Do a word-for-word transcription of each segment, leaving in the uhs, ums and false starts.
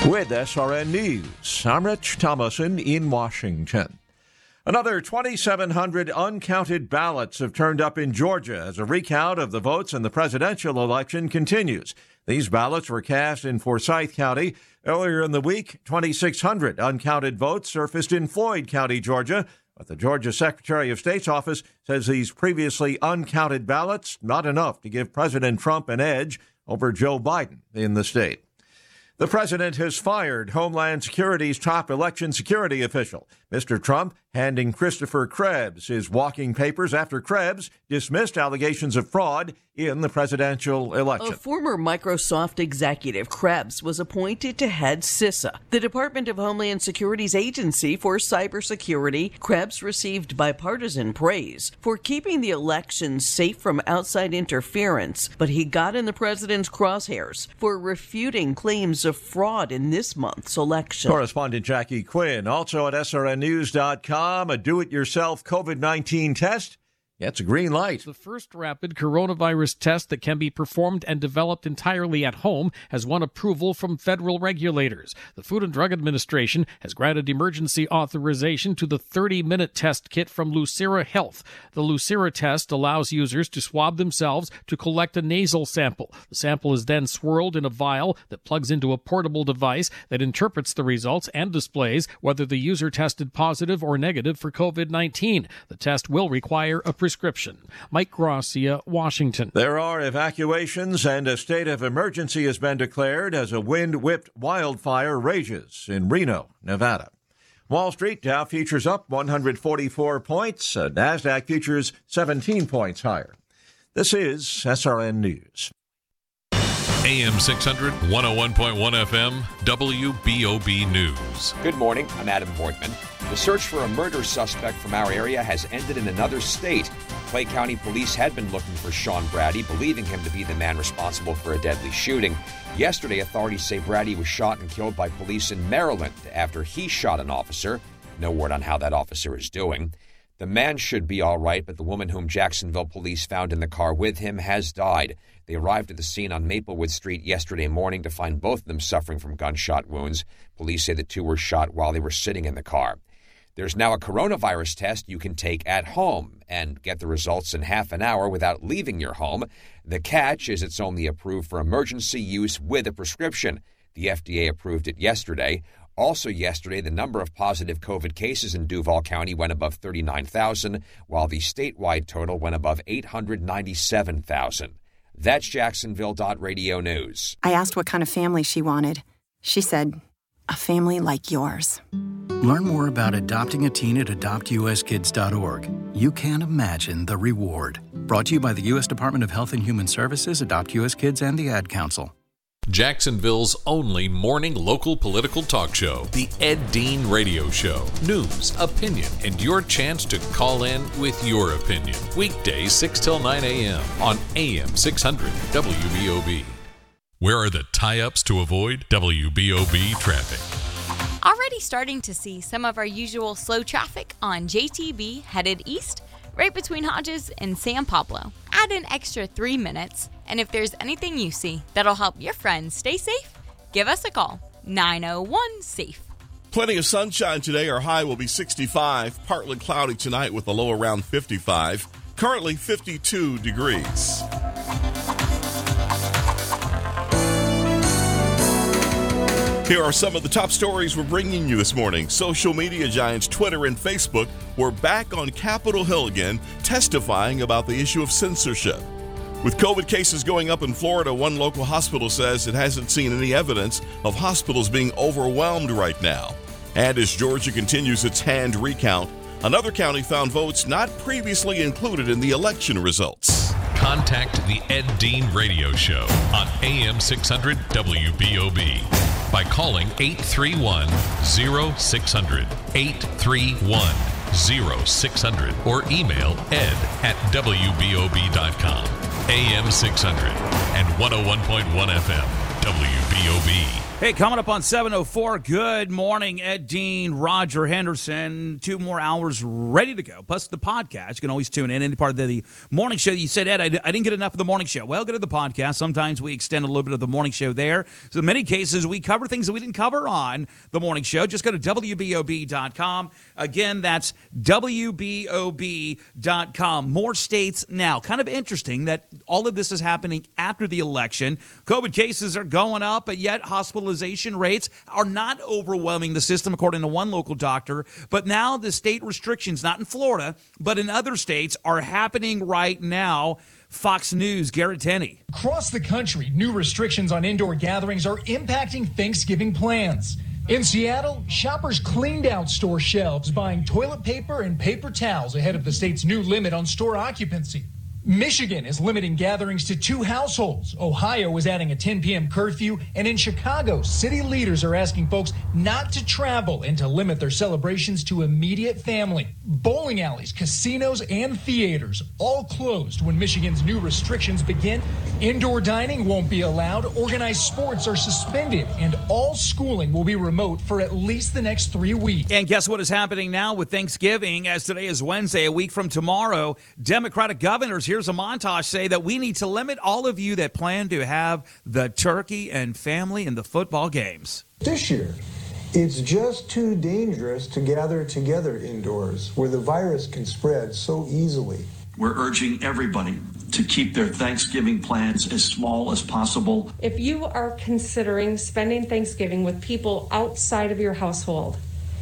With S R N News, I'm Rich Thomason in Washington. Another twenty-seven hundred uncounted ballots have turned up in Georgia as a recount of the votes in the presidential election continues. These ballots were cast in Forsyth County. Earlier in the week, twenty-six hundred uncounted votes surfaced in Floyd County, Georgia. But the Georgia Secretary of State's office says these previously uncounted ballots not enough to give President Trump an edge over Joe Biden in the state. The president has fired Homeland Security's top election security official. Mister Trump handing Christopher Krebs his walking papers after Krebs dismissed allegations of fraud in the presidential election. A former Microsoft executive, Krebs, was appointed to head CISA, the Department of Homeland Security's agency for cybersecurity. Krebs received bipartisan praise for keeping the election safe from outside interference, but he got in the president's crosshairs for refuting claims of fraud in this month's election. Correspondent Jackie Quinn, also at S R N news dot com, a do-it-yourself COVID nineteen test gets a green light. The first rapid coronavirus test that can be performed and developed entirely at home has won approval from federal regulators. The Food and Drug Administration has granted emergency authorization to the thirty-minute test kit from Lucira Health. The Lucira test allows users to swab themselves to collect a nasal sample. The sample is then swirled in a vial that plugs into a portable device that interprets the results and displays whether the user tested positive or negative for COVID nineteen. The test will require a prescription. Mike Gracia, Washington. There are evacuations and a state of emergency has been declared as a wind-whipped wildfire rages in Reno, Nevada. Wall Street, Dow futures up one hundred forty-four points. Uh, NASDAQ futures seventeen points higher. This is S R N News. A M six hundred, one oh one point one F M, W B O B News. Good morning. I'm Adam Bortman. The search for a murder suspect from our area has ended in another state. Clay County Police had been looking for Sean Brady, believing him to be the man responsible for a deadly shooting. Yesterday, authorities say Brady was shot and killed by police in Maryland after he shot an officer. No word on how that officer is doing. The man should be all right, but the woman whom Jacksonville police found in the car with him has died. They arrived at the scene on Maplewood Street yesterday morning to find both of them suffering from gunshot wounds. Police say the two were shot while they were sitting in the car. There's now a coronavirus test you can take at home and get the results in half an hour without leaving your home. The catch is it's only approved for emergency use with a prescription. The F D A approved it yesterday. Also yesterday, the number of positive COVID cases in Duval County went above thirty-nine thousand, while the statewide total went above eight hundred ninety-seven thousand. That's Jacksonville Radio News. I asked what kind of family she wanted. She said, a family like yours. Learn more about adopting a teen at adopt u s kids dot org. You can't imagine the reward. Brought to you by the U S Department of Health and Human Services, Adopt U S Kids, and the Ad Council. Jacksonville's only morning local political talk show, the Ed Dean Radio Show. News, opinion, and your chance to call in with your opinion. Weekdays six till nine a.m. on A M six hundred W B O B. Where are the tie-ups to avoid W B O B traffic? Already starting to see some of our usual slow traffic on J T B headed east, right between Hodges and San Pablo. Add an extra three minutes, and if there's anything you see that'll help your friends stay safe, give us a call. nine oh one SAFE. Plenty of sunshine today. Our high will be sixty-five. Partly cloudy tonight with a low around fifty-five. Currently fifty-two degrees. Here are some of the top stories we're bringing you this morning. Social media giants Twitter and Facebook were back on Capitol Hill again, testifying about the issue of censorship. With COVID cases going up in Florida, one local hospital says it hasn't seen any evidence of hospitals being overwhelmed right now. And as Georgia continues its hand recount, another county found votes not previously included in the election results. Contact the Ed Dean Radio Show on A M six hundred W B O B by calling eight three one, oh six hundred, eight three one, oh six hundred, or email ed at W B O B dot com. A M six hundred and one oh one point one F M, W B O B. Hey, coming up on seven oh four, good morning, Ed Dean, Roger Henderson. Two more hours ready to go, plus the podcast. You can always tune in any part of the, the morning show. You said, Ed, I, I didn't get enough of the morning show. Well, go to the podcast. Sometimes we extend a little bit of the morning show there. So in many cases, we cover things that we didn't cover on the morning show. Just go to W B O B dot com. Again, that's W B O B dot com. More states now. Kind of interesting that all of this is happening after the election. COVID cases are going up, but yet hospitalizations rates are not overwhelming the system, according to one local doctor. But now the state restrictions, not in Florida, but in other states, are happening right now. Fox News, Garrett Tenney. Across the country, new restrictions on indoor gatherings are impacting Thanksgiving plans. In Seattle, shoppers cleaned out store shelves, buying toilet paper and paper towels ahead of the state's new limit on store occupancy. Michigan is limiting gatherings to two households. Ohio is adding a ten p.m. curfew. And in Chicago, city leaders are asking folks not to travel and to limit their celebrations to immediate family. Bowling alleys, casinos, and theaters all closed when Michigan's new restrictions begin. Indoor dining won't be allowed. Organized sports are suspended. And all schooling will be remote for at least the next three weeks. And guess what is happening now with Thanksgiving? As today is Wednesday, a week from tomorrow, Democratic governors, here's a montage, say that we need to limit all of you that plan to have the turkey and family in the football games. This year, it's just too dangerous to gather together indoors where the virus can spread so easily. We're urging everybody to keep their Thanksgiving plans as small as possible. If you are considering spending Thanksgiving with people outside of your household,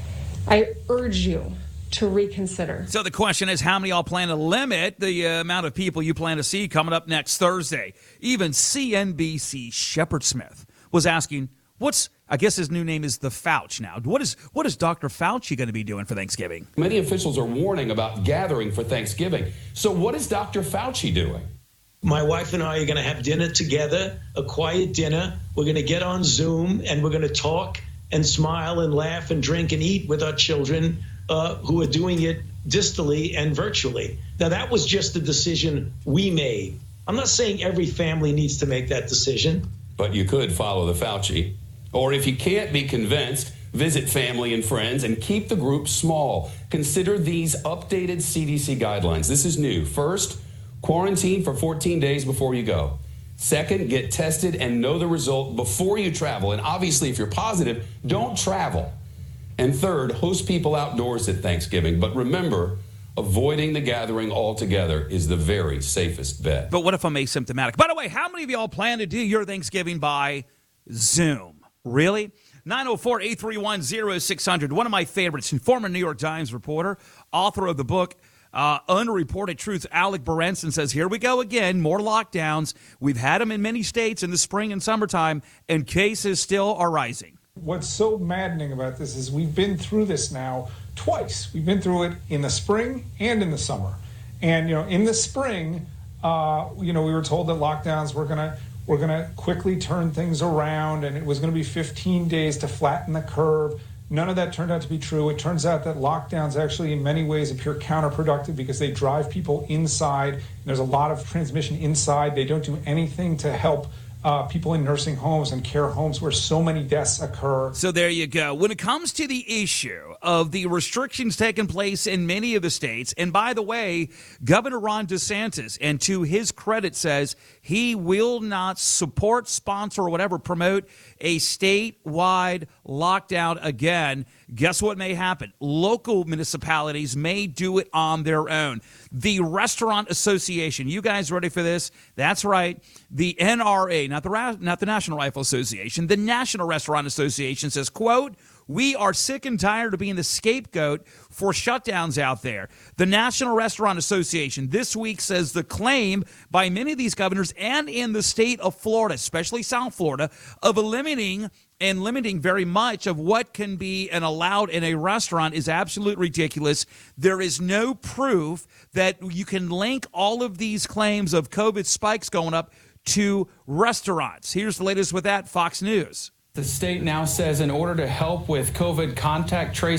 I urge you to reconsider. So the question is, how many y'all plan to limit the uh, amount of people you plan to see coming up next Thursday? Even C N B C Shepard Smith was asking, what's, I guess his new name is the Fauci now. What is what is Doctor Fauci going to be doing for Thanksgiving? Many officials are warning about gathering for Thanksgiving. So what is Doctor Fauci doing? My wife and I are going to have dinner together, a quiet dinner. We're going to get on Zoom and we're going to talk and smile and laugh and drink and eat with our children uh, who are doing it distally and virtually. Now, that was just a decision we made. I'm not saying every family needs to make that decision. But you could follow the Fauci. Or if you can't be convinced, visit family and friends and keep the group small. Consider these updated C D C guidelines. This is new. First, quarantine for fourteen days before you go. Second, get tested and know the result before you travel. And obviously, if you're positive, don't travel. And third, host people outdoors at Thanksgiving. But remember, avoiding the gathering altogether is the very safest bet. But what if I'm asymptomatic? By the way, how many of y'all plan to do your Thanksgiving by Zoom? Really? nine oh four, eight three one, oh six hundred. One of my favorites, former New York Times reporter, author of the book uh, Unreported Truth, Alec Berenson says, here we go again, more lockdowns. We've had them in many states in the spring and summertime, and cases still are rising. What's so maddening about this is we've been through this now twice. We've been through it in the spring and in the summer. And, you know, in the spring, uh, you know, we were told that lockdowns were going to we're going to quickly turn things around, and it was going to be fifteen days to flatten the curve. None of that turned out to be true. It turns out that lockdowns actually in many ways appear counterproductive because they drive people inside. And there's a lot of transmission inside. They don't do anything to help Uh, people in nursing homes and care homes where so many deaths occur. So there you go. When it comes to the issue of the restrictions taking place in many of the states, and by the way, Governor Ron DeSantis, and to his credit, says he will not support, sponsor, or whatever, promote a statewide lockdown again. Guess what may happen? Local municipalities may do it on their own. The Restaurant Association, you guys ready for this? That's right. The N R A, not the not the National Rifle Association, the National Restaurant Association says, quote, we are sick and tired of being the scapegoat for shutdowns out there. The National Restaurant Association this week says the claim by many of these governors and in the state of Florida, especially South Florida, of eliminating and limiting very much of what can be and allowed in a restaurant is absolutely ridiculous. There is no proof that you can link all of these claims of COVID spikes going up to restaurants. Here's the latest with that, Fox News. The state now says in order to help with COVID contact tracing,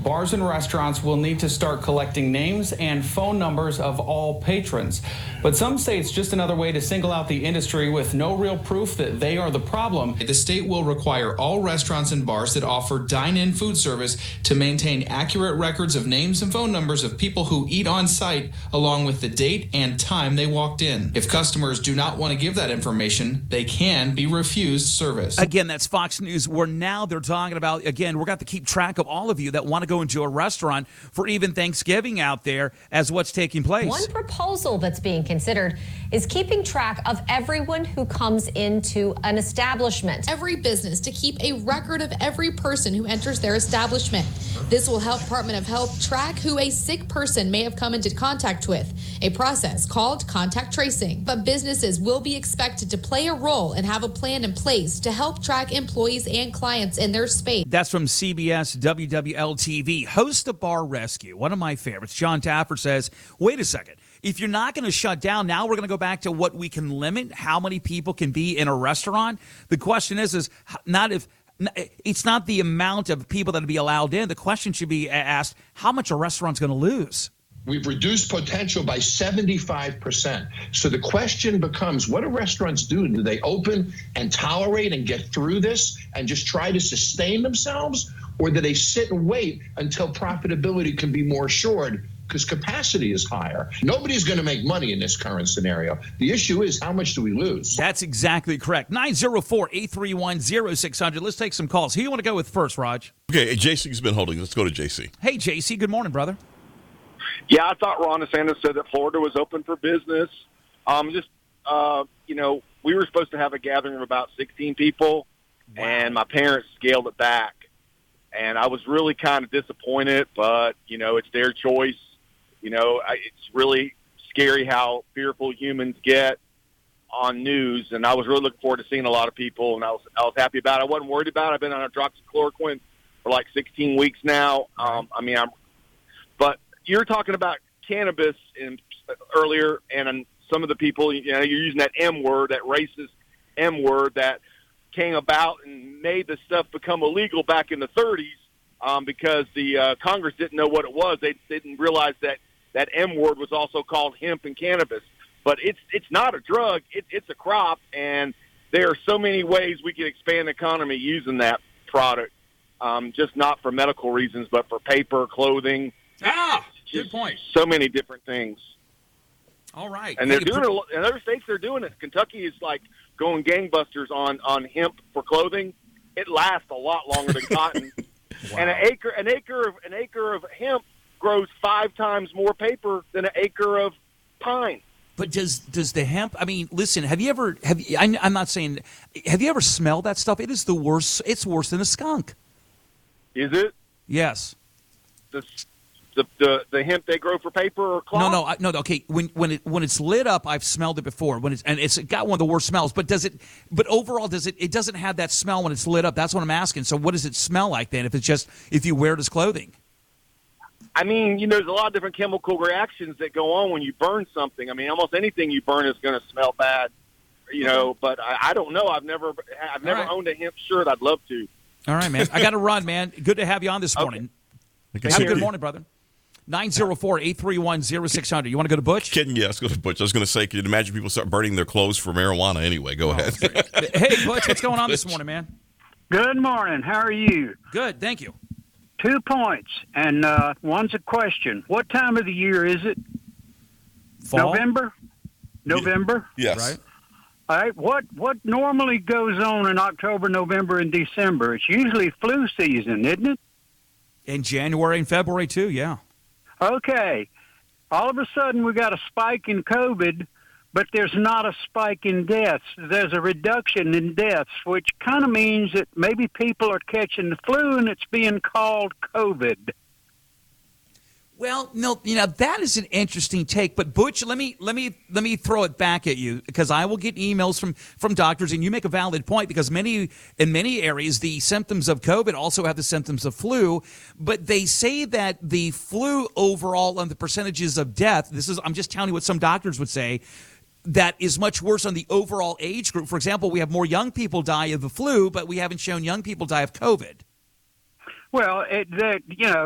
bars and restaurants will need to start collecting names and phone numbers of all patrons. But some say it's just another way to single out the industry with no real proof that they are the problem. The state will require all restaurants and bars that offer dine-in food service to maintain accurate records of names and phone numbers of people who eat on site, along with the date and time they walked in. If customers do not want to give that information, they can be refused service. Again, that's Fox News, where now they're talking about, again, we're going to have to keep track of all of you that want to go into a restaurant for even Thanksgiving out there as what's taking place. One proposal that's being considered is keeping track of everyone who comes into an establishment. Every business to keep a record of every person who enters their establishment. This will help Department of Health track who a sick person may have come into contact with, a process called contact tracing. But businesses will be expected to play a role and have a plan in place to help track employees and clients in their space. That's from C B S W W L T V. Host of Bar Rescue, one of my favorites, John Taffer, says, wait a second. If you're not going to shut down, now we're going to go back to what we can limit, how many people can be in a restaurant. The question is, is not if it's not the amount of people that will be allowed in. The question should be asked, how much a restaurant's going to lose? We've reduced potential by seventy-five percent. So the question becomes, what do restaurants do? Do they open and tolerate and get through this and just try to sustain themselves? Or do they sit and wait until profitability can be more assured because capacity is higher? Nobody's going to make money in this current scenario. The issue is, how much do we lose? That's exactly correct. nine oh four, eight three one, oh six hundred. Let's take some calls. Who do you want to go with first, Raj? Okay, J C's been holding. Let's go to J C. Hey, J C. Good morning, brother. Yeah, I thought Ron DeSantis said that Florida was open for business. Um, just, uh, you know, we were supposed to have a gathering of about sixteen people, wow. and my parents scaled it back. And I was really kind of disappointed, but, you know, it's their choice. You know, I, it's really scary how fearful humans get on news, and I was really looking forward to seeing a lot of people, and I was I was happy about it. I wasn't worried about it. I've been on hydroxychloroquine for like sixteen weeks now. Um, I mean, I'm, but you're talking about cannabis in, earlier, and some of the people, you know, you're using that M word, that racist M word that came about and made this stuff become illegal back in the thirties um, because the uh, Congress didn't know what it was. They didn't realize that that M word was also called hemp and cannabis. But it's it's not a drug. It, it's a crop, and there are so many ways we can expand the economy using that product, um, just not for medical reasons, but for paper, clothing. Ah, good point. So many different things. All right. And they're doing it. In other states, they're doing it. Kentucky is like going gangbusters on, on hemp for clothing. It lasts a lot longer than cotton. Wow. And an acre an acre of an acre of hemp grows five times more paper than an acre of pine. But does does the hemp? I mean, listen. Have you ever? Have you, I, I'm not saying. Have you ever smelled that stuff? It is the worst. It's worse than a skunk. Is it? Yes. The the the, the hemp they grow for paper or cloth? No, no, I, no. Okay, when when it when it's lit up, I've smelled it before. When it's and it's got one of the worst smells. But does it? But overall, does it? It doesn't have that smell when it's lit up. That's what I'm asking. So, what does it smell like then? If it's just if you wear it as clothing? I mean, you know, there's a lot of different chemical reactions that go on when you burn something. I mean, almost anything you burn is going to smell bad, you know. But I, I don't know. I've never, I've never right. owned a hemp shirt. I'd love to. All right, man. I got to run, man. Good to have you on this morning. Okay. Have a good morning, brother. nine oh four, eight three one, oh six hundred. You want to go to Butch? Kidding, yeah, let's go to Butch. I was going to say, can you imagine people start burning their clothes for marijuana anyway? Go oh, ahead. Hey, Butch, what's going on this morning, man? Good morning. How are you? Good, thank you. Two points, and uh, one's a question. What time of the year is it? Fall? November? November? Yes. Right. All right. What, what normally goes on in October, November, and December? It's usually flu season, isn't it? In January and February, too, yeah. Okay. All of a sudden, we got a spike in COVID, but there's not a spike in deaths. There's a reduction in deaths, which kind of means that maybe people are catching the flu and it's being called COVID. Well, no, you know, that is an interesting take. But Butch, let me let me let me throw it back at you, because I will get emails from, from doctors, and you make a valid point, because many in many areas the symptoms of COVID also have the symptoms of flu. But they say that the flu overall on the percentages of death, this is I'm just telling you what some doctors would say, that is much worse on the overall age group. For example, we have more young people die of the flu, but we haven't shown young people die of COVID. Well, it, that, you know,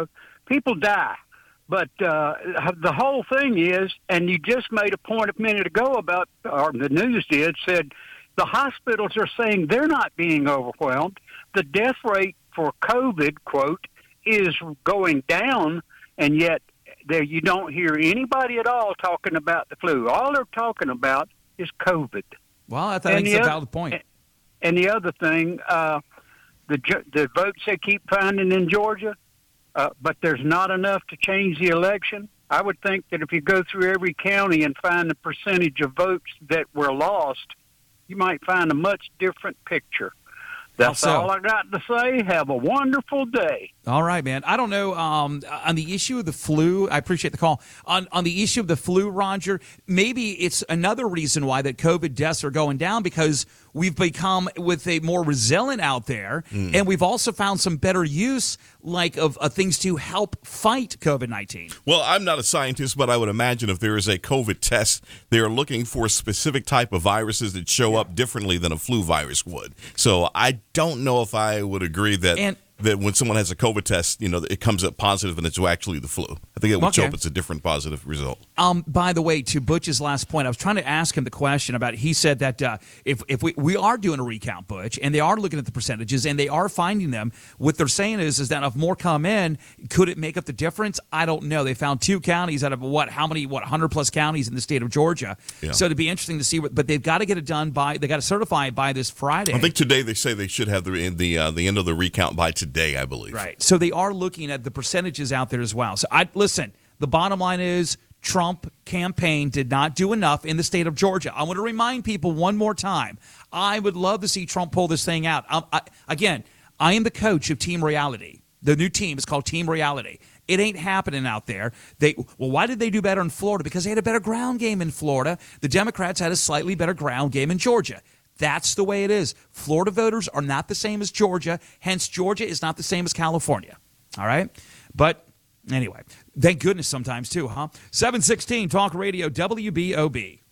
people die. But uh, the whole thing is, and you just made a point a minute ago about, or the news did, said the hospitals are saying they're not being overwhelmed. The death rate for COVID, quote, is going down, and yet there you don't hear anybody at all talking about the flu. All they're talking about is COVID. Well, I think it's a valid point. And the other thing, uh, the the votes they keep finding in Georgia, uh, but there's not enough to change the election. I would think that if you go through every county and find the percentage of votes that were lost, you might find a much different picture. That's so? all I got to say. Have a wonderful day. All right, man. I don't know. Um, on the issue of the flu, I appreciate the call. On on the issue of the flu, Roger, maybe it's another reason why that COVID deaths are going down, because we've become with a more resilient out there, mm. and we've also found some better use like of, of things to help fight COVID nineteen. Well, I'm not a scientist, but I would imagine if there is a COVID test, they're looking for a specific type of viruses that show yeah. up differently than a flu virus would. So I don't know if I would agree that and, that when someone has a COVID test, you know, it comes up positive and it's actually the flu. I think it would okay. show up as a different positive result. Um, by the way, to Butch's last point, I was trying to ask him the question about, he said that uh, if if we, we are doing a recount, Butch, and they are looking at the percentages and they are finding them, what they're saying is, is that if more come in, could it make up the difference? I don't know. They found two counties out of what, how many, what, one hundred plus counties in the state of Georgia. Yeah. So it'd be interesting to see what, but they've got to get it done by, they got to certify it by this Friday. I think today they say they should have the, the, uh, the end of the recount by today, I believe. Right. So they are looking at the percentages out there as well. So I listen, the bottom line is Trump campaign did not do enough in the state of Georgia. I want to remind people one more time. I would love to see Trump pull this thing out. I, I, again, I am the coach of Team Reality. The new team is called Team Reality. It ain't happening out there. They well, why did they do better in Florida? Because they had a better ground game in Florida. The Democrats had a slightly better ground game in Georgia. That's the way it is. Florida voters are not the same as Georgia. Hence, Georgia is not the same as California. All right? But anyway, thank goodness sometimes too, huh? seven sixteen Talk Radio W B O B.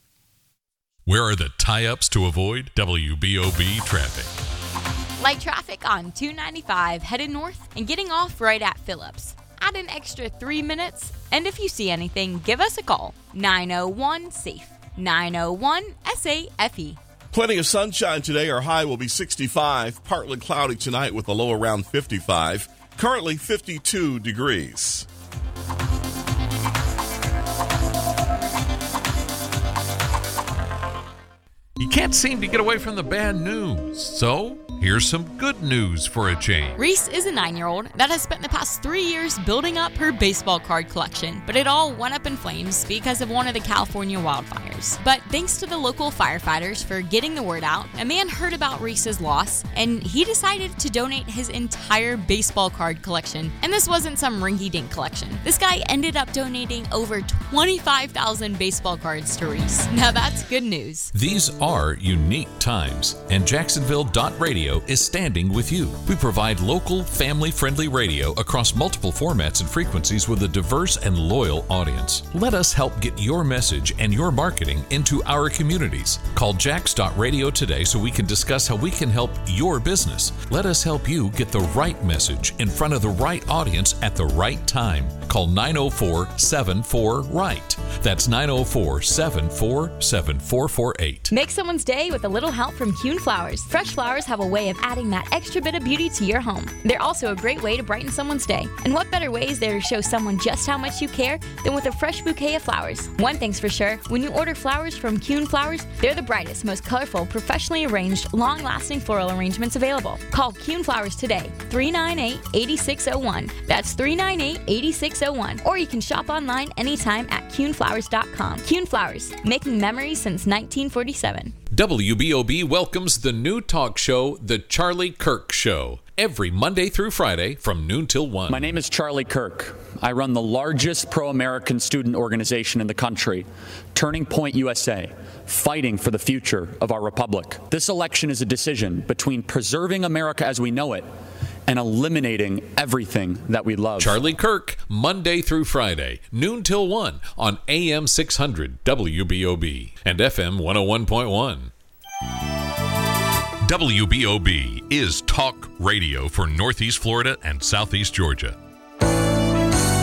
Where are the tie-ups to avoid W B O B traffic? Light traffic on two ninety-five headed north and getting off right at Phillips. Add an extra three minutes, and if you see anything, give us a call. nine oh one SAFE. nine oh one S A F E. Plenty of sunshine today. Our high will be sixty-five. Partly cloudy tonight with a low around fifty-five. Currently fifty-two degrees. You can't seem to get away from the bad news, so here's some good news for a change. Reese is a nine-year-old that has spent the past three years building up her baseball card collection, but it all went up in flames because of one of the California wildfires. But thanks to the local firefighters for getting the word out, a man heard about Reese's loss, and he decided to donate his entire baseball card collection. And this wasn't some rinky-dink collection. This guy ended up donating over twenty-five thousand baseball cards to Reese. Now that's good news. These are unique times, and Jacksonville dot radio is standing with you. We provide local, family-friendly radio across multiple formats and frequencies with a diverse and loyal audience. Let us help get your message and your marketing into our communities. Call Jax dot radio today so we can discuss how we can help your business. Let us help you get the right message in front of the right audience at the right time. Call nine oh four, seven four, RIGHT. That's nine oh four, seven four, seven four four eight. Make someone's day with a little help from Kuhn Flowers. Fresh flowers have a way of adding that extra bit of beauty to your home. They're also a great way to brighten someone's day. And what better way is there to show someone just how much you care than with a fresh bouquet of flowers? One thing's for sure, when you order flowers from Kuhn Flowers, they're the brightest, most colorful, professionally arranged, long-lasting floral arrangements available. Call Kuhn Flowers today, three nine eight, eight six oh one. That's three nine eight, eight six oh one. Or you can shop online anytime at kuhn flowers dot com. Kuhn Flowers, making memories since nineteen forty-seven. W B O B welcomes the new talk show, The Charlie Kirk Show, every Monday through Friday from noon till one. My name is Charlie Kirk. I run the largest pro-American student organization in the country, Turning Point U S A, fighting for the future of our republic. This election is a decision between preserving America as we know it and eliminating everything that we love. Charlie Kirk, Monday through Friday, noon till one on A M six hundred W B O B and F M one oh one point one. W B O B is talk radio for Northeast Florida and Southeast Georgia.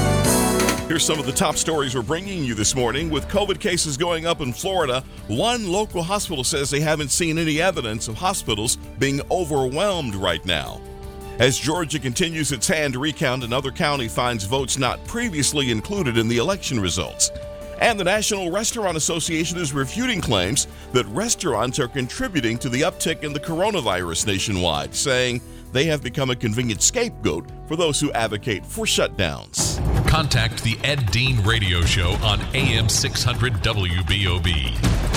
Here's some of the top stories we're bringing you this morning. With COVID cases going up in Florida, one local hospital says they haven't seen any evidence of hospitals being overwhelmed right now. As Georgia continues its hand recount, another county finds votes not previously included in the election results. And the National Restaurant Association is refuting claims that restaurants are contributing to the uptick in the coronavirus nationwide, saying they have become a convenient scapegoat for those who advocate for shutdowns. Contact the Ed Dean Radio Show on A M six hundred W B O B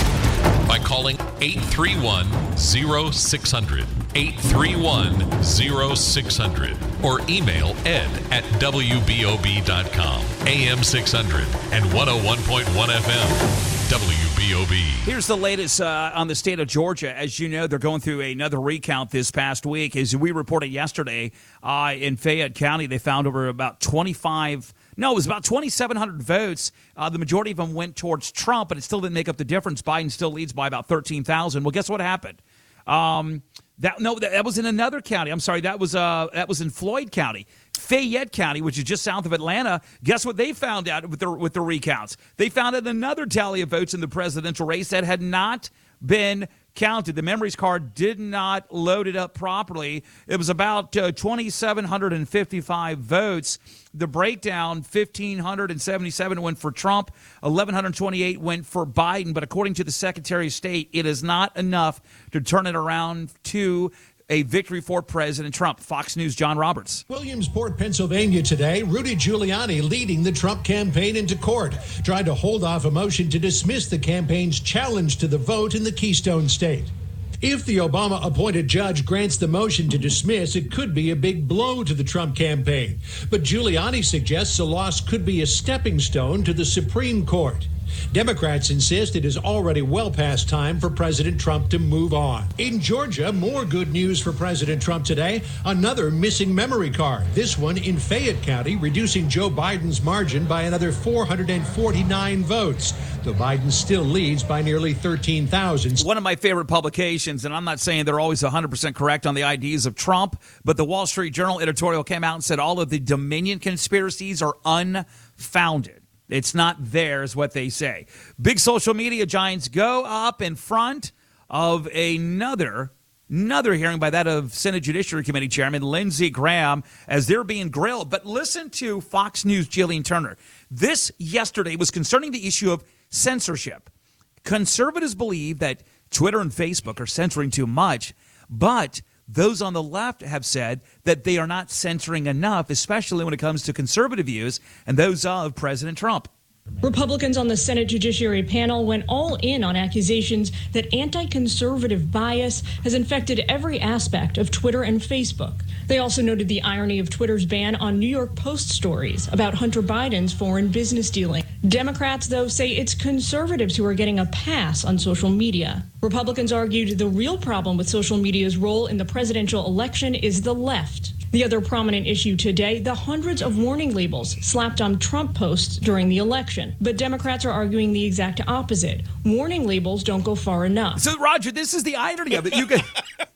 by calling eight three one, zero six hundred, eight three one, zero six hundred, or email ed at w b o b dot com. A M six hundred and one oh one point one F M. W B O B. Here's the latest uh, on the state of Georgia. As you know, they're going through another recount this past week. As we reported yesterday, uh, in Fayette County, they found over about twenty-five, no, it was about twenty-seven hundred votes. Uh, the majority of them went towards Trump, but it still didn't make up the difference. Biden still leads by about thirteen thousand. Well, guess what happened? Um, that no, that, that was in another county. I'm sorry, that was uh, that was in Floyd County. Fayette County, which is just south of Atlanta, guess what they found out with the, with the recounts? They found out another tally of votes in the presidential race that had not been counted. The memories card did not load it up properly. It was about uh, two thousand seven hundred fifty-five votes. The breakdown, one thousand five hundred seventy-seven went for Trump, one thousand one hundred twenty-eight went for Biden. But according to the Secretary of State, it is not enough to turn it around to a victory for President Trump. Fox News' John Roberts. Williamsport, Pennsylvania today, Rudy Giuliani leading the Trump campaign into court, trying to hold off a motion to dismiss the campaign's challenge to the vote in the Keystone State. If the Obama-appointed judge grants the motion to dismiss, it could be a big blow to the Trump campaign. But Giuliani suggests a loss could be a stepping stone to the Supreme Court. Democrats insist it is already well past time for President Trump to move on. In Georgia, more good news for President Trump today. Another missing memory card, this one in Fayette County, reducing Joe Biden's margin by another four hundred forty-nine votes, though Biden still leads by nearly thirteen thousand. One of my favorite publications, and I'm not saying they're always one hundred percent correct on the ideas of Trump, but the Wall Street Journal editorial came out and said all of the Dominion conspiracies are unfounded. It's not there, is what they say. Big social media giants go up in front of another, another hearing by that of Senate Judiciary Committee Chairman Lindsey Graham as they're being grilled. But listen to Fox News' Jillian Turner. This yesterday was concerning the issue of censorship. Conservatives believe that Twitter and Facebook are censoring too much, but those on the left have said that they are not censoring enough, especially when it comes to conservative views and those of President Trump. Republicans on the Senate Judiciary panel went all in on accusations that anti-conservative bias has infected every aspect of Twitter and Facebook. They also noted the irony of Twitter's ban on New York Post stories about Hunter Biden's foreign business dealing. Democrats, though, say it's conservatives who are getting a pass on social media. Republicans argued the real problem with social media's role in the presidential election is the left. The other prominent issue today, the hundreds of warning labels slapped on Trump posts during the election. But Democrats are arguing the exact opposite. Warning labels don't go far enough. So, Roger, this is the irony of it. You can...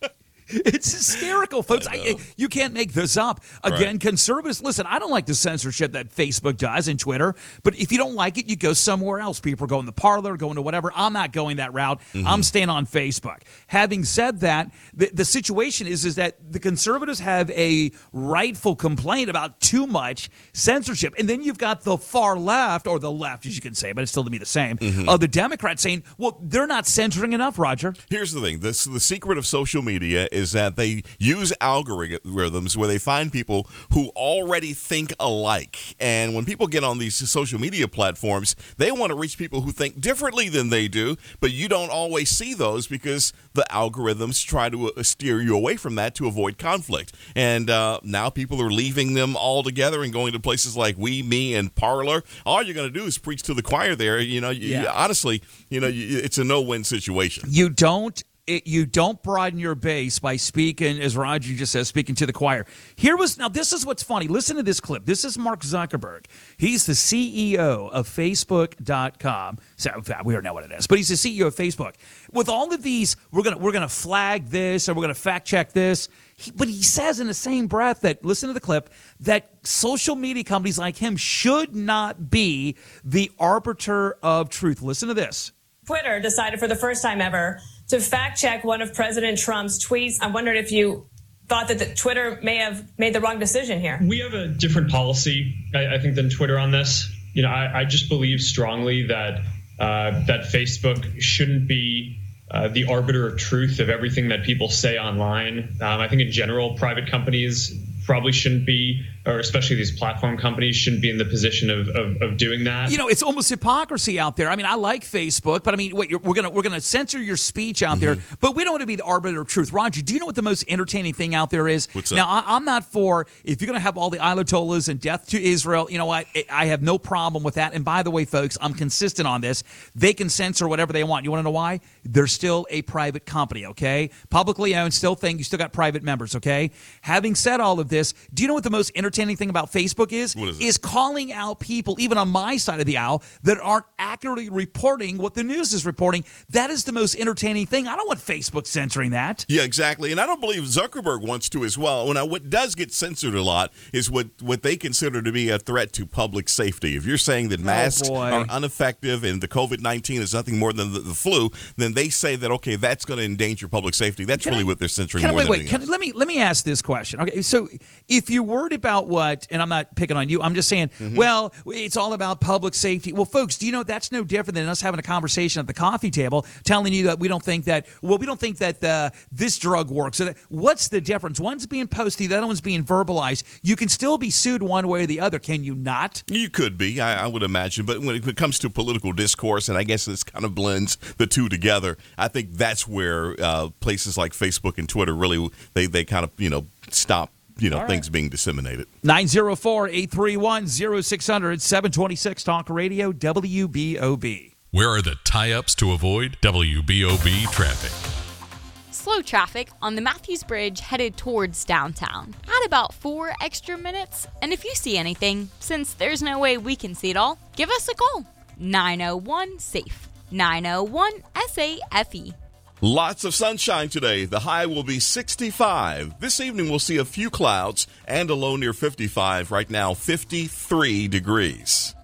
It's hysterical, folks. I I, you can't make this up. Again, right. Conservatives, listen, I don't like the censorship that Facebook does and Twitter, but if you don't like it, you go somewhere else. People are going to the parlor, going to whatever. I'm not going that route. Mm-hmm. I'm staying on Facebook. Having said that, the, the situation is, is that the conservatives have a rightful complaint about too much censorship. And then you've got the far left, or the left, as you can say, but it's still to be the same, mm-hmm. of the Democrats saying, well, they're not censoring enough, Roger. Here's the thing. This, the secret of social media is that they use algorithms where they find people who already think alike. And when people get on these social media platforms, they want to reach people who think differently than they do, but you don't always see those because the algorithms try to steer you away from that to avoid conflict. And uh, now people are leaving them altogether and going to places like We, Me, and Parler. All you're going to do is preach to the choir there. You know, you, yeah. you, honestly, you know, you, it's a no-win situation. You don't it, you don't broaden your base by speaking, as Roger just says, speaking to the choir. Here was, now this is what's funny. Listen to this clip. This is Mark Zuckerberg. He's the C E O of Facebook dot com. So we don't know what it is, but he's the C E O of Facebook. With all of these, we're gonna we're gonna flag this, or we're gonna fact check this. He, but he says in the same breath that, listen to the clip, that social media companies like him should not be the arbiter of truth. Listen to this. Twitter decided for the first time ever to fact check one of President Trump's tweets. I wondered if you thought that the Twitter may have made the wrong decision here. We have a different policy, I, I think, than Twitter on this. You know, I, I just believe strongly that uh, that Facebook shouldn't be uh, the arbiter of truth of everything that people say online. Um, I think in general, private companies probably shouldn't be, or especially these platform companies shouldn't be in the position of, of, of doing that. You know, it's almost hypocrisy out there. I mean, I like Facebook, but I mean, wait, you're, we're gonna we're gonna censor your speech out mm-hmm. there, but we don't want to be the arbiter of truth. Roger, do you know what the most entertaining thing out there is? What's that? Now, I, I'm not for, if you're gonna have all the Ayatollahs and death to Israel, you know what? I, I have no problem with that. And by the way, folks, I'm consistent on this. They can censor whatever they want. You want to know why? They're still a private company, okay? Publicly owned, still think you still got private members, okay? Having said all of this, do you know what the most entertaining thing about Facebook is? What is it? Is calling out people, even on my side of the aisle, that aren't accurately reporting what the news is reporting. That is the most entertaining thing. I don't want Facebook censoring that. Yeah, exactly. And I don't believe Zuckerberg wants to as well. Now, what does get censored a lot is what, what they consider to be a threat to public safety. If you're saying that masks oh are ineffective and the COVID nineteen is nothing more than the, the flu, then they say that, okay, that's going to endanger public safety. That's Can really I, what they're censoring can more I, wait, than wait, anything can, else. let me let me ask this question. Okay, so if you're worried about what, and I'm not picking on you, I'm just saying, mm-hmm. well, it's all about public safety. Well, folks, do you know that's no different than us having a conversation at the coffee table, telling you that we don't think that, well, we don't think that uh, this drug works. So that, what's the difference? One's being posted, the other one's being verbalized. You can still be sued one way or the other, can you not? You could be, I, I would imagine. But when it comes to political discourse, and I guess this kind of blends the two together, I think that's where uh, places like Facebook and Twitter really, they, they kind of, you know, stop you know, right. things being disseminated. nine oh four, eight three one, oh six hundred, seven twenty-six Talk Radio, W B O B. Where are the tie-ups to avoid W B O B traffic? Slow traffic on the Matthews Bridge headed towards downtown. Add about four extra minutes, and if you see anything, since there's no way we can see it all, give us a call. nine oh one SAFE. nine oh one S A F E. Lots of sunshine today. The high will be sixty-five. This evening we'll see a few clouds and a low near fifty-five. Right now, fifty-three degrees.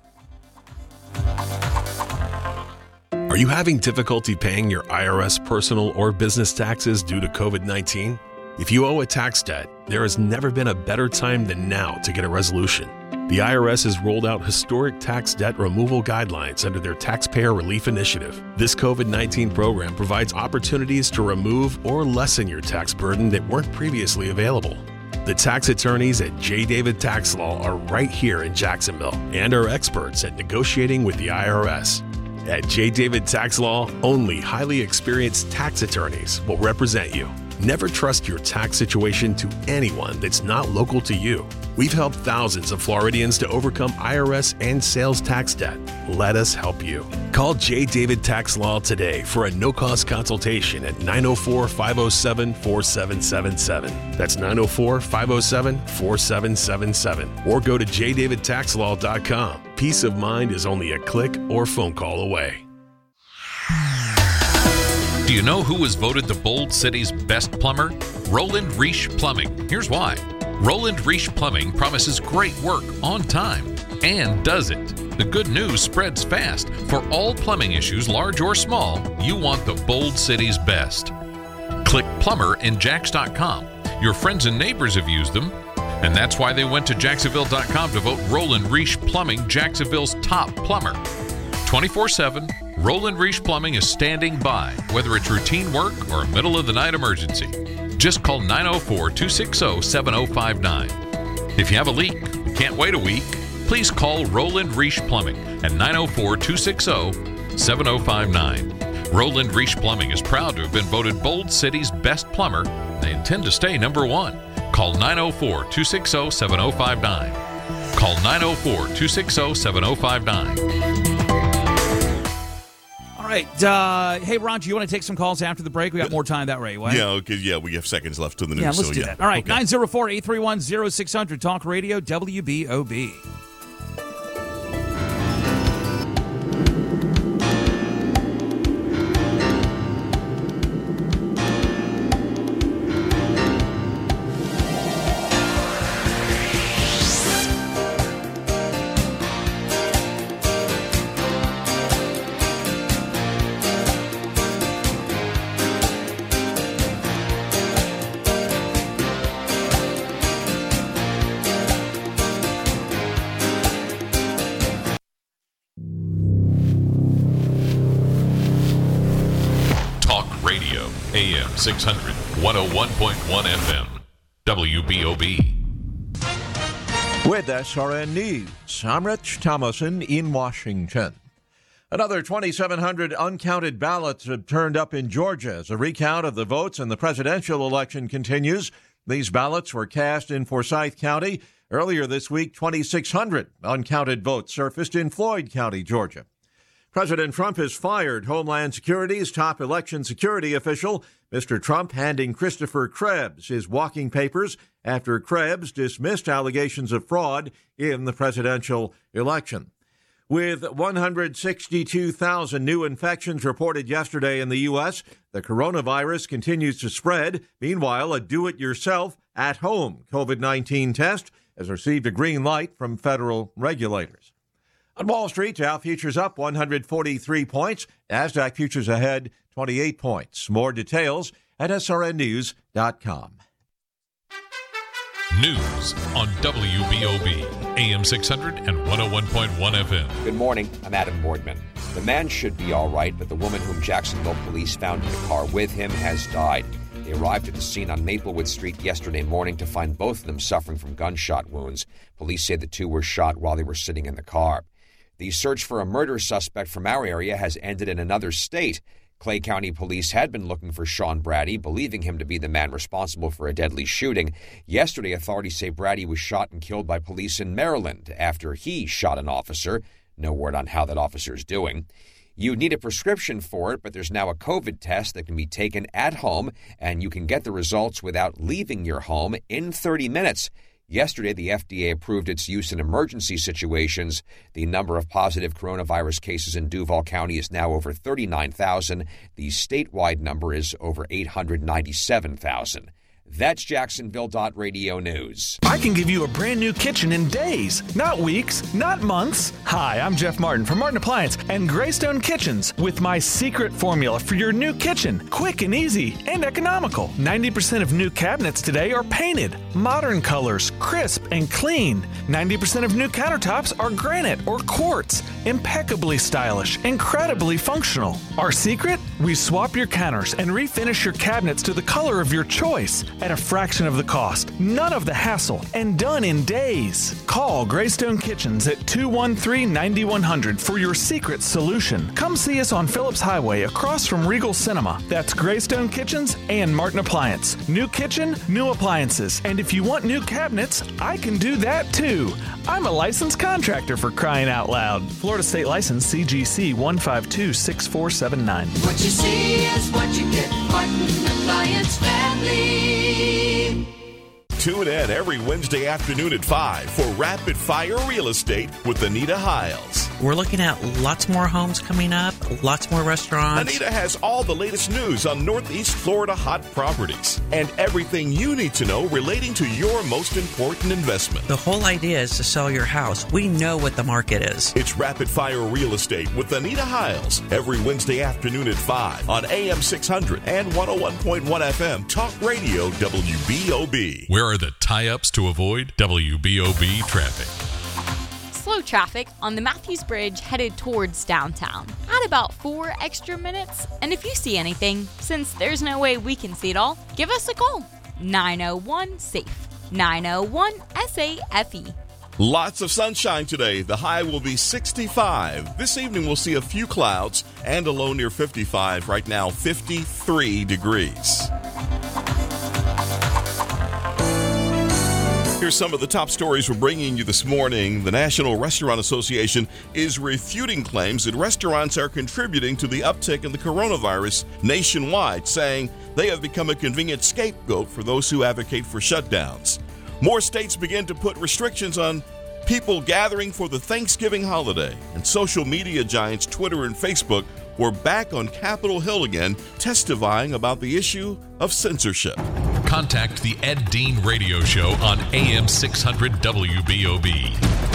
Are you having difficulty paying your I R S personal or business taxes due to COVID nineteen? If you owe a tax debt, there has never been a better time than now to get a resolution. The I R S has rolled out historic tax debt removal guidelines under their Taxpayer Relief Initiative. This COVID nineteen program provides opportunities to remove or lessen your tax burden that weren't previously available. The tax attorneys at J. David Tax Law are right here in Jacksonville and are experts at negotiating with the I R S. At J. David Tax Law, only highly experienced tax attorneys will represent you. Never trust your tax situation to anyone that's not local to you. We've helped thousands of Floridians to overcome I R S and sales tax debt. Let us help you. Call J. David Tax Law today for a no-cost consultation at nine oh four, five oh seven, four seven seven seven. That's nine oh four, five oh seven, four seven seven seven. Or go to j david tax law dot com. Peace of mind is only a click or phone call away. Do you know who was voted the Bold City's best plumber? Roland Reich Plumbing. Here's why. Roland Reich Plumbing promises great work on time and does it. The good news spreads fast. For all plumbing issues, large or small, you want the Bold City's best. Click plumber in jax dot com. Your friends and neighbors have used them, and that's why they went to jacksonville dot com to vote Roland Reich Plumbing Jacksonville's top plumber. twenty-four seven, Roland Reich Plumbing is standing by, whether it's routine work or a middle-of-the-night emergency. Just call nine oh four, two six oh, seven oh five nine. If you have a leak, can't wait a week, please call Roland Reich Plumbing at nine oh four, two six oh, seven oh five nine. Roland Reich Plumbing is proud to have been voted Bold City's best plumber. They intend to stay number one. Call nine oh four, two six oh, seven oh five nine. Call nine oh four, two six oh, seven oh five nine. All right. Uh, hey, Ron, do you want to take some calls after the break? We got more time that way, right? Yeah, because yeah, we have seconds left to the news. Yeah, let's so, do yeah. that. All right, okay. nine oh four, eight three one, oh six hundred, Talk Radio, W B O B. A M six hundred, one oh one point one F M, W B O B. With S R N News, I'm Rich Thomason in Washington. Another twenty-seven hundred uncounted ballots have turned up in Georgia as a recount of the votes in the presidential election continues. These ballots were cast in Forsyth County. Earlier this week, twenty-six hundred uncounted votes surfaced in Floyd County, Georgia. President Trump has fired Homeland Security's top election security official, Mister Trump handing Christopher Krebs his walking papers after Krebs dismissed allegations of fraud in the presidential election. With one hundred sixty-two thousand new infections reported yesterday in the U S, the coronavirus continues to spread. Meanwhile, a do-it-yourself, at-home COVID nineteen test has received a green light from federal regulators. On Wall Street, Dow futures up one hundred forty-three points. NASDAQ futures ahead twenty-eight points. More details at S R N news dot com. News on W B O B, A M six hundred and one oh one point one F M. Good morning. I'm Adam Boardman. The man should be all right, but the woman whom Jacksonville police found in the car with him has died. They arrived at the scene on Maplewood Street yesterday morning to find both of them suffering from gunshot wounds. Police say the two were shot while they were sitting in the car. The search for a murder suspect from our area has ended in another state. Clay County police had been looking for Sean Brady, believing him to be the man responsible for a deadly shooting. Yesterday, authorities say Brady was shot and killed by police in Maryland after he shot an officer. No word on how that officer is doing. You need a prescription for it, but there's now a COVID test that can be taken at home, and you can get the results without leaving your home in thirty minutes. Yesterday, the F D A approved its use in emergency situations. The number of positive coronavirus cases in Duval County is now over thirty-nine thousand. The statewide number is over eight hundred ninety-seven thousand. That's Jacksonville dot radio news. I can give you a brand new kitchen in days, not weeks, not months. Hi, I'm Jeff Martin from Martin Appliance and Greystone Kitchens with my secret formula for your new kitchen. Quick and easy and economical. ninety percent of new cabinets today are painted, modern colors, crisp and clean. ninety percent of new countertops are granite or quartz, impeccably stylish, incredibly functional. Our secret? We swap your counters and refinish your cabinets to the color of your choice. At a fraction of the cost, none of the hassle, and done in days. Call Greystone Kitchens at two one three, nine one hundred for your secret solution. Come see us on Phillips Highway across from Regal Cinema. That's Greystone Kitchens and Martin Appliance. New kitchen, new appliances. And if you want new cabinets, I can do that too. I'm a licensed contractor, for crying out loud. Florida State License C G C one five two six four seven nine. What you see is what you get. Martin Appliance Family. Tune in every Wednesday afternoon at five for Rapid Fire Real Estate with Anita Hiles. We're looking at lots more homes coming up, lots more restaurants. Anita has all the latest news on Northeast Florida hot properties and everything you need to know relating to your most important investment. The whole idea is to sell your house. We know what the market is. It's Rapid Fire Real Estate with Anita Hiles every Wednesday afternoon at five on A M six hundred and one oh one point one F M Talk Radio W B O B. Where are the tie-ups to avoid W B O B traffic? Slow traffic on the Matthews Bridge headed towards downtown. Add about four extra minutes, and if you see anything, since there's no way we can see it all, give us a call. nine oh one SAFE. nine oh one S A F E. Lots of sunshine today. The high will be sixty-five. This evening we'll see a few clouds and a low near fifty-five. Right now, fifty-three degrees. Here's some of the top stories we're bringing you this morning. The National Restaurant Association is refuting claims that restaurants are contributing to the uptick in the coronavirus nationwide, saying they have become a convenient scapegoat for those who advocate for shutdowns. More states begin to put restrictions on people gathering for the Thanksgiving holiday, and social media giants Twitter and Facebook were back on Capitol Hill again, testifying about the issue of censorship. Contact the Ed Dean Radio Show on A M six hundred W B O B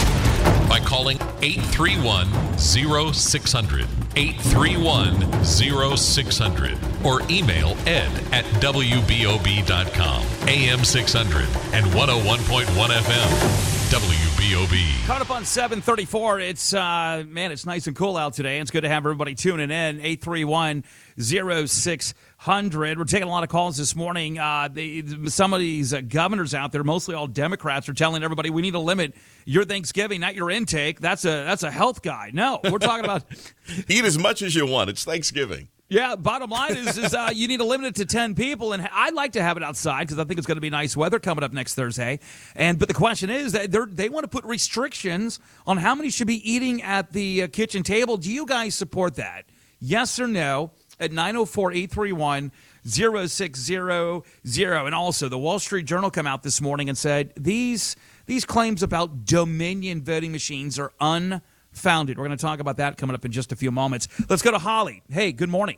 by calling eight three one, zero six zero zero, eight three one, zero six zero zero, or email ed at w b o b dot com. A M six hundred and one oh one point one F M. W B O B. Caught up on seven thirty-four. It's, uh, man, it's nice and cool out today. It's good to have everybody tuning in. eight three one, zero six zero zero. We're taking a lot of calls this morning. Uh, the, some of these uh, governors out there, mostly all Democrats, are telling everybody we need to limit your Thanksgiving, not your intake. That's a that's a health guide. No, we're talking about eat as much as you want. It's Thanksgiving. Yeah, bottom line is, is uh, you need to limit it to ten people, and I'd like to have it outside because I think it's going to be nice weather coming up next Thursday. And but the question is that they want to put restrictions on how many should be eating at the uh, kitchen table. Do you guys support that? Yes or no? At nine oh four, eight three one, zero six zero zero. And also, the Wall Street Journal came out this morning and said these these claims about Dominion voting machines are unfounded. Founded. We're going to talk about that coming up in just a few moments. Let's go to Holly. Hey, good morning.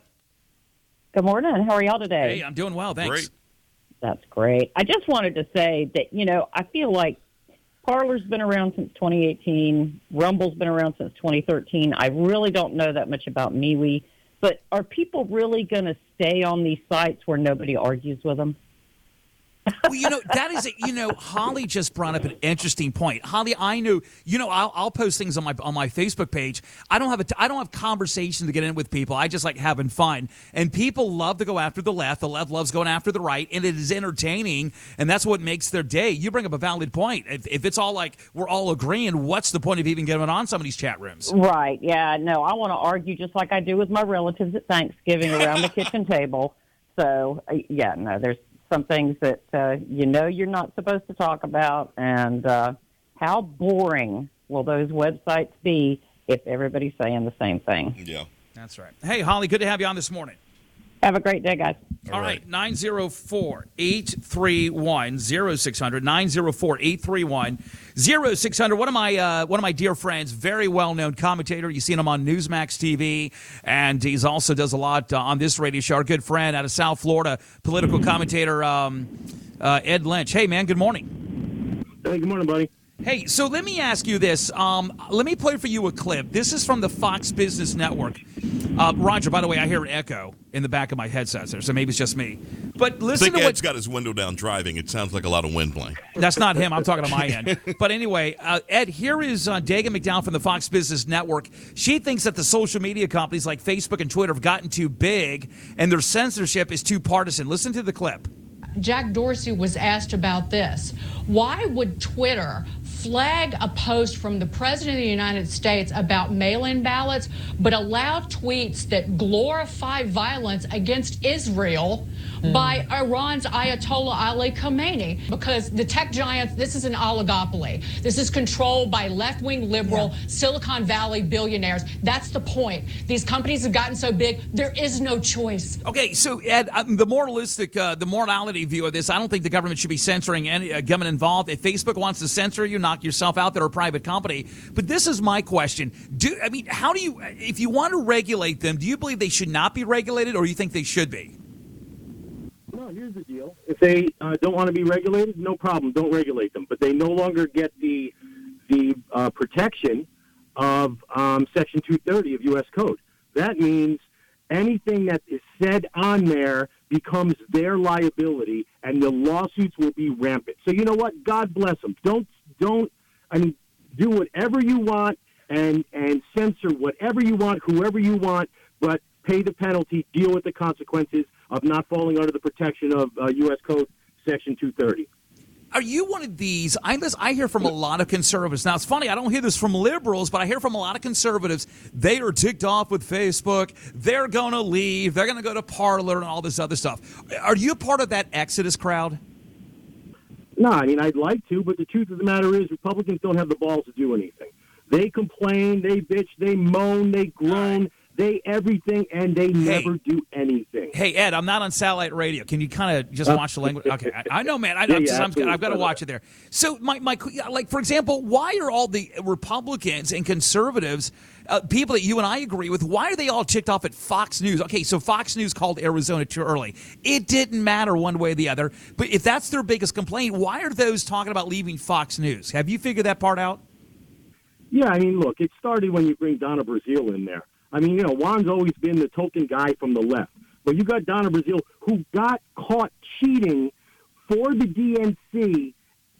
Good morning. How are y'all today? Hey, I'm doing well. Thanks. Great. That's great. I just wanted to say that, you know, I feel like Parler's been around since twenty eighteen. Rumble's been around since twenty thirteen. I really don't know that much about MeWe, but are people really going to stay on these sites where nobody argues with them? Well, you know, that is, a, you know, Holly just brought up an interesting point. Holly, I know, you know, I'll, I'll post things on my on my Facebook page. I don't have a, I don't have conversation to get in with people. I just like having fun. And people love to go after the left. The left loves going after the right, and it is entertaining, and that's what makes their day. You bring up a valid point. If, if it's all like we're all agreeing, what's the point of even getting on some of these chat rooms? Right. Yeah. No, I want to argue just like I do with my relatives at Thanksgiving around the kitchen table. So, uh, yeah, no, there's some things that uh, you know you're not supposed to talk about, and uh, how boring will those websites be if everybody's saying the same thing? Yeah. That's right. Hey, Holly, good to have you on this morning. Have a great day, guys. All, All right. right, nine oh four, eight three one, oh six hundred, nine oh four, eight three one, oh six hundred. One of my uh, one of my dear friends, very well-known commentator. You've seen him on Newsmax T V, and he's also does a lot uh, on this radio show. Our good friend out of South Florida, political commentator um, uh, Ed Lynch. Hey, man, good morning. Hey, good morning, buddy. Hey, so let me ask you this. Um, let me play for you a clip. This is from the Fox Business Network. Uh, Roger, by the way, I hear an echo in the back of my headset there, so maybe it's just me. But listen I think to Ed's what... got his window down driving. It sounds like a lot of wind blowing. That's not him. I'm talking to my end. But anyway, uh, Ed, here is uh, Dagan McDowell from the Fox Business Network. She thinks that the social media companies like Facebook and Twitter have gotten too big, and their censorship is too partisan. Listen to the clip. Jack Dorsey was asked about this. Why would Twitter flag a post from the President of the United States about mail-in ballots, but allow tweets that glorify violence against Israel mm. by Iran's Ayatollah Ali Khamenei? Because the tech giants, this is an oligopoly. This is controlled by left-wing liberal yeah. Silicon Valley billionaires. That's the point. These companies have gotten so big, there is no choice. Okay, so Ed, um, the moralistic, uh, the morality view of this, I don't think the government should be censoring any uh, government involved. If Facebook wants to censor you, knock yourself out. They're a private company. But this is my question. Do I mean, how do you, if you want to regulate them, do you believe they should not be regulated, or you think they should be? No, here's the deal. If they uh, don't want to be regulated, no problem. Don't regulate them. But they no longer get the the uh, protection of um, Section two thirty of U S Code. That means anything that is said on there becomes their liability, and the lawsuits will be rampant. So you know what? God bless them. Don't don't. I mean, do whatever you want and and censor whatever you want, whoever you want, but pay the penalty, deal with the consequences of not falling under the protection of uh, U S Code Section two thirty. Are you one of these? I, I hear from a lot of conservatives. Now, it's funny, I don't hear this from liberals, but I hear from a lot of conservatives. They are ticked off with Facebook. They're going to leave. They're going to go to Parler and all this other stuff. Are you part of that Exodus crowd? No, I mean, I'd like to, but the truth of the matter is Republicans don't have the balls to do anything. They complain, they bitch, they moan, they groan, they everything, and they Hey. never do anything. Hey, Ed, I'm not on satellite radio. Can you kind of just watch the language? Okay, I, I know, man. I, I'm Yeah, just, yeah, I'm, absolutely. I've got to watch it there. So, my, my, like, for example, why are all the Republicans and conservatives, uh, people that you and I agree with, why are they all ticked off at Fox News? Okay, so Fox News called Arizona too early. It didn't matter one way or the other. But if that's their biggest complaint, why are those talking about leaving Fox News? Have you figured that part out? Yeah, I mean, look, it started when you bring Donna Brazile in there. I mean, you know, Juan's always been the token guy from the left. But you got Donna Brazile, who got caught cheating for the D N C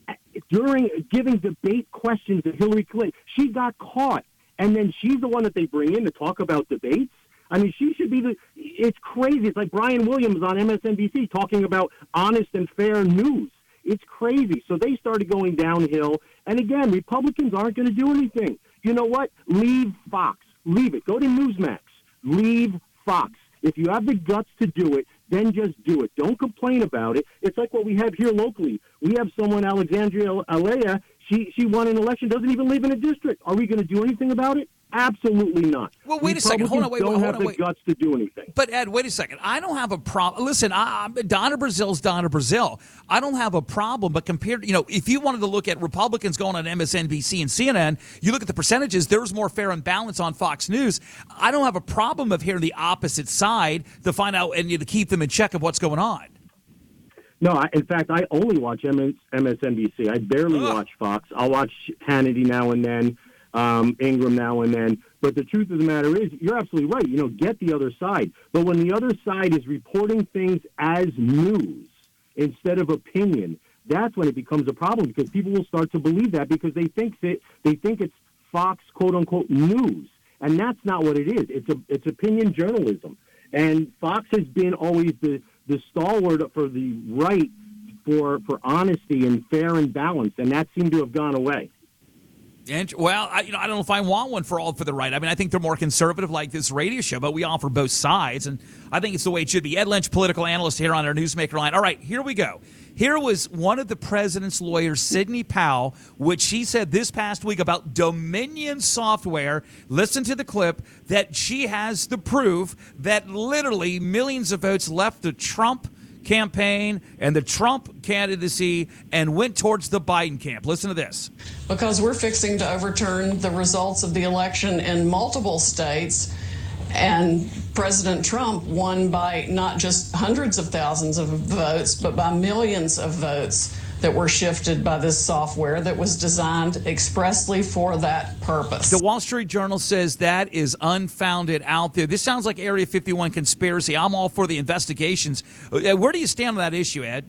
during giving debate questions to Hillary Clinton. She got caught, and then she's the one that they bring in to talk about debates. I mean, she should be the – it's crazy. It's like Brian Williams on M S N B C talking about honest and fair news. It's crazy. So they started going downhill. And again, Republicans aren't going to do anything. You know what? Leave Fox. Leave it. Go to Newsmax. Leave Fox. If you have the guts to do it, then just do it. Don't complain about it. It's like what we have here locally. We have someone, Alexandria Alea, she, she won an election, doesn't even live in a district. Are we going to do anything about it? Absolutely not. Well, wait a second. Hold on. Wait, don't wait, hold have on. the Wait. guts to do anything. But, Ed, wait a second. I don't have a problem. Listen, I, I'm- Donna Brazile's Donna Brazile. I don't have a problem, but compared, you know, if you wanted to look at Republicans going on M S N B C and C N N, you look at the percentages, there's more fair and balance on Fox News. I don't have a problem of hearing the opposite side to find out and to keep them in check of what's going on. No, I, in fact, I only watch M S N B C. I barely Ugh. watch Fox. I'll watch Hannity now and then, um, Ingram now and then. But the truth of the matter is, you're absolutely right. You know, get the other side. But when the other side is reporting things as news instead of opinion, that's when it becomes a problem because people will start to believe that because they think it, they think it's Fox quote unquote news, and that's not what it is. It's a it's opinion journalism, and Fox has been always the the stalwart for the right for for honesty and fair and balance, and that seemed to have gone away. And, well, I, you know, I don't know if I want one for all for the right. I mean, I think they're more conservative like this radio show, but we offer both sides, and I think it's the way it should be. Ed Lynch, political analyst here on our Newsmaker line. All right, here we go. Here was one of the president's lawyers, Sidney Powell, which she said this past week about Dominion Software. Listen to the clip that she has the proof that literally millions of votes left the Trump campaign and the Trump candidacy and went towards the Biden camp. Listen to this. Because we're fixing to overturn the results of the election in multiple states, and President Trump won by not just hundreds of thousands of votes, but by millions of votes that were shifted by this software that was designed expressly for that purpose. The Wall Street Journal says that is unfounded out there. This sounds like Area fifty-one conspiracy. I'm all for the investigations. Uh, Where do you stand on that issue, Ed?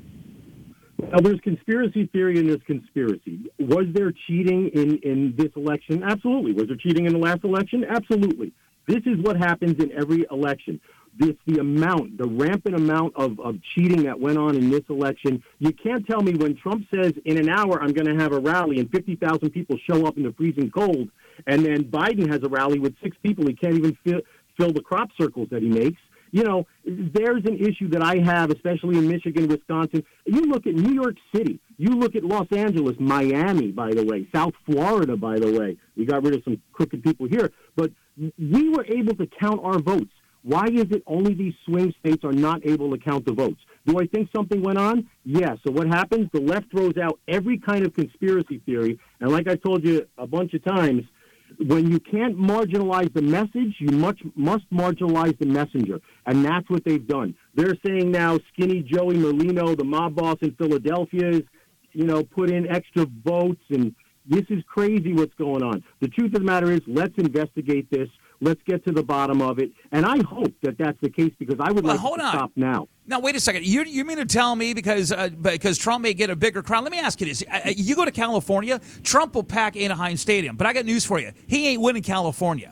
Now, there's conspiracy theory and there's conspiracy. Was there cheating in, in this election? Absolutely. Was there cheating in the last election? Absolutely. This is what happens in every election. This the amount, the rampant amount of, of cheating that went on in this election. You can't tell me when Trump says in an hour I'm going to have a rally and fifty thousand people show up in the freezing cold, and then Biden has a rally with six people. He can't even fill, fill the crop circles that he makes. You know, there's an issue that I have, especially in Michigan, Wisconsin. You look at New York City. You look at Los Angeles, Miami, by the way, South Florida, by the way. We got rid of some crooked people here. But we were able to count our votes. Why is it only these swing states are not able to count the votes? Do I think something went on? Yeah. So what happens? The left throws out every kind of conspiracy theory. And like I told you a bunch of times, when you can't marginalize the message, you much must marginalize the messenger. And that's what they've done. They're saying now Skinny Joey Merlino, the mob boss in Philadelphia, is, you know, put in extra votes. And this is crazy what's going on. The truth of the matter is, let's investigate this. Let's get to the bottom of it. And I hope that that's the case because I would Well, like hold to on. stop now. Now, wait a second. You you mean to tell me because uh, because Trump may get a bigger crowd? Let me ask you this. Uh, You go to California, Trump will pack Anaheim Stadium. But I got news for you. He ain't winning California.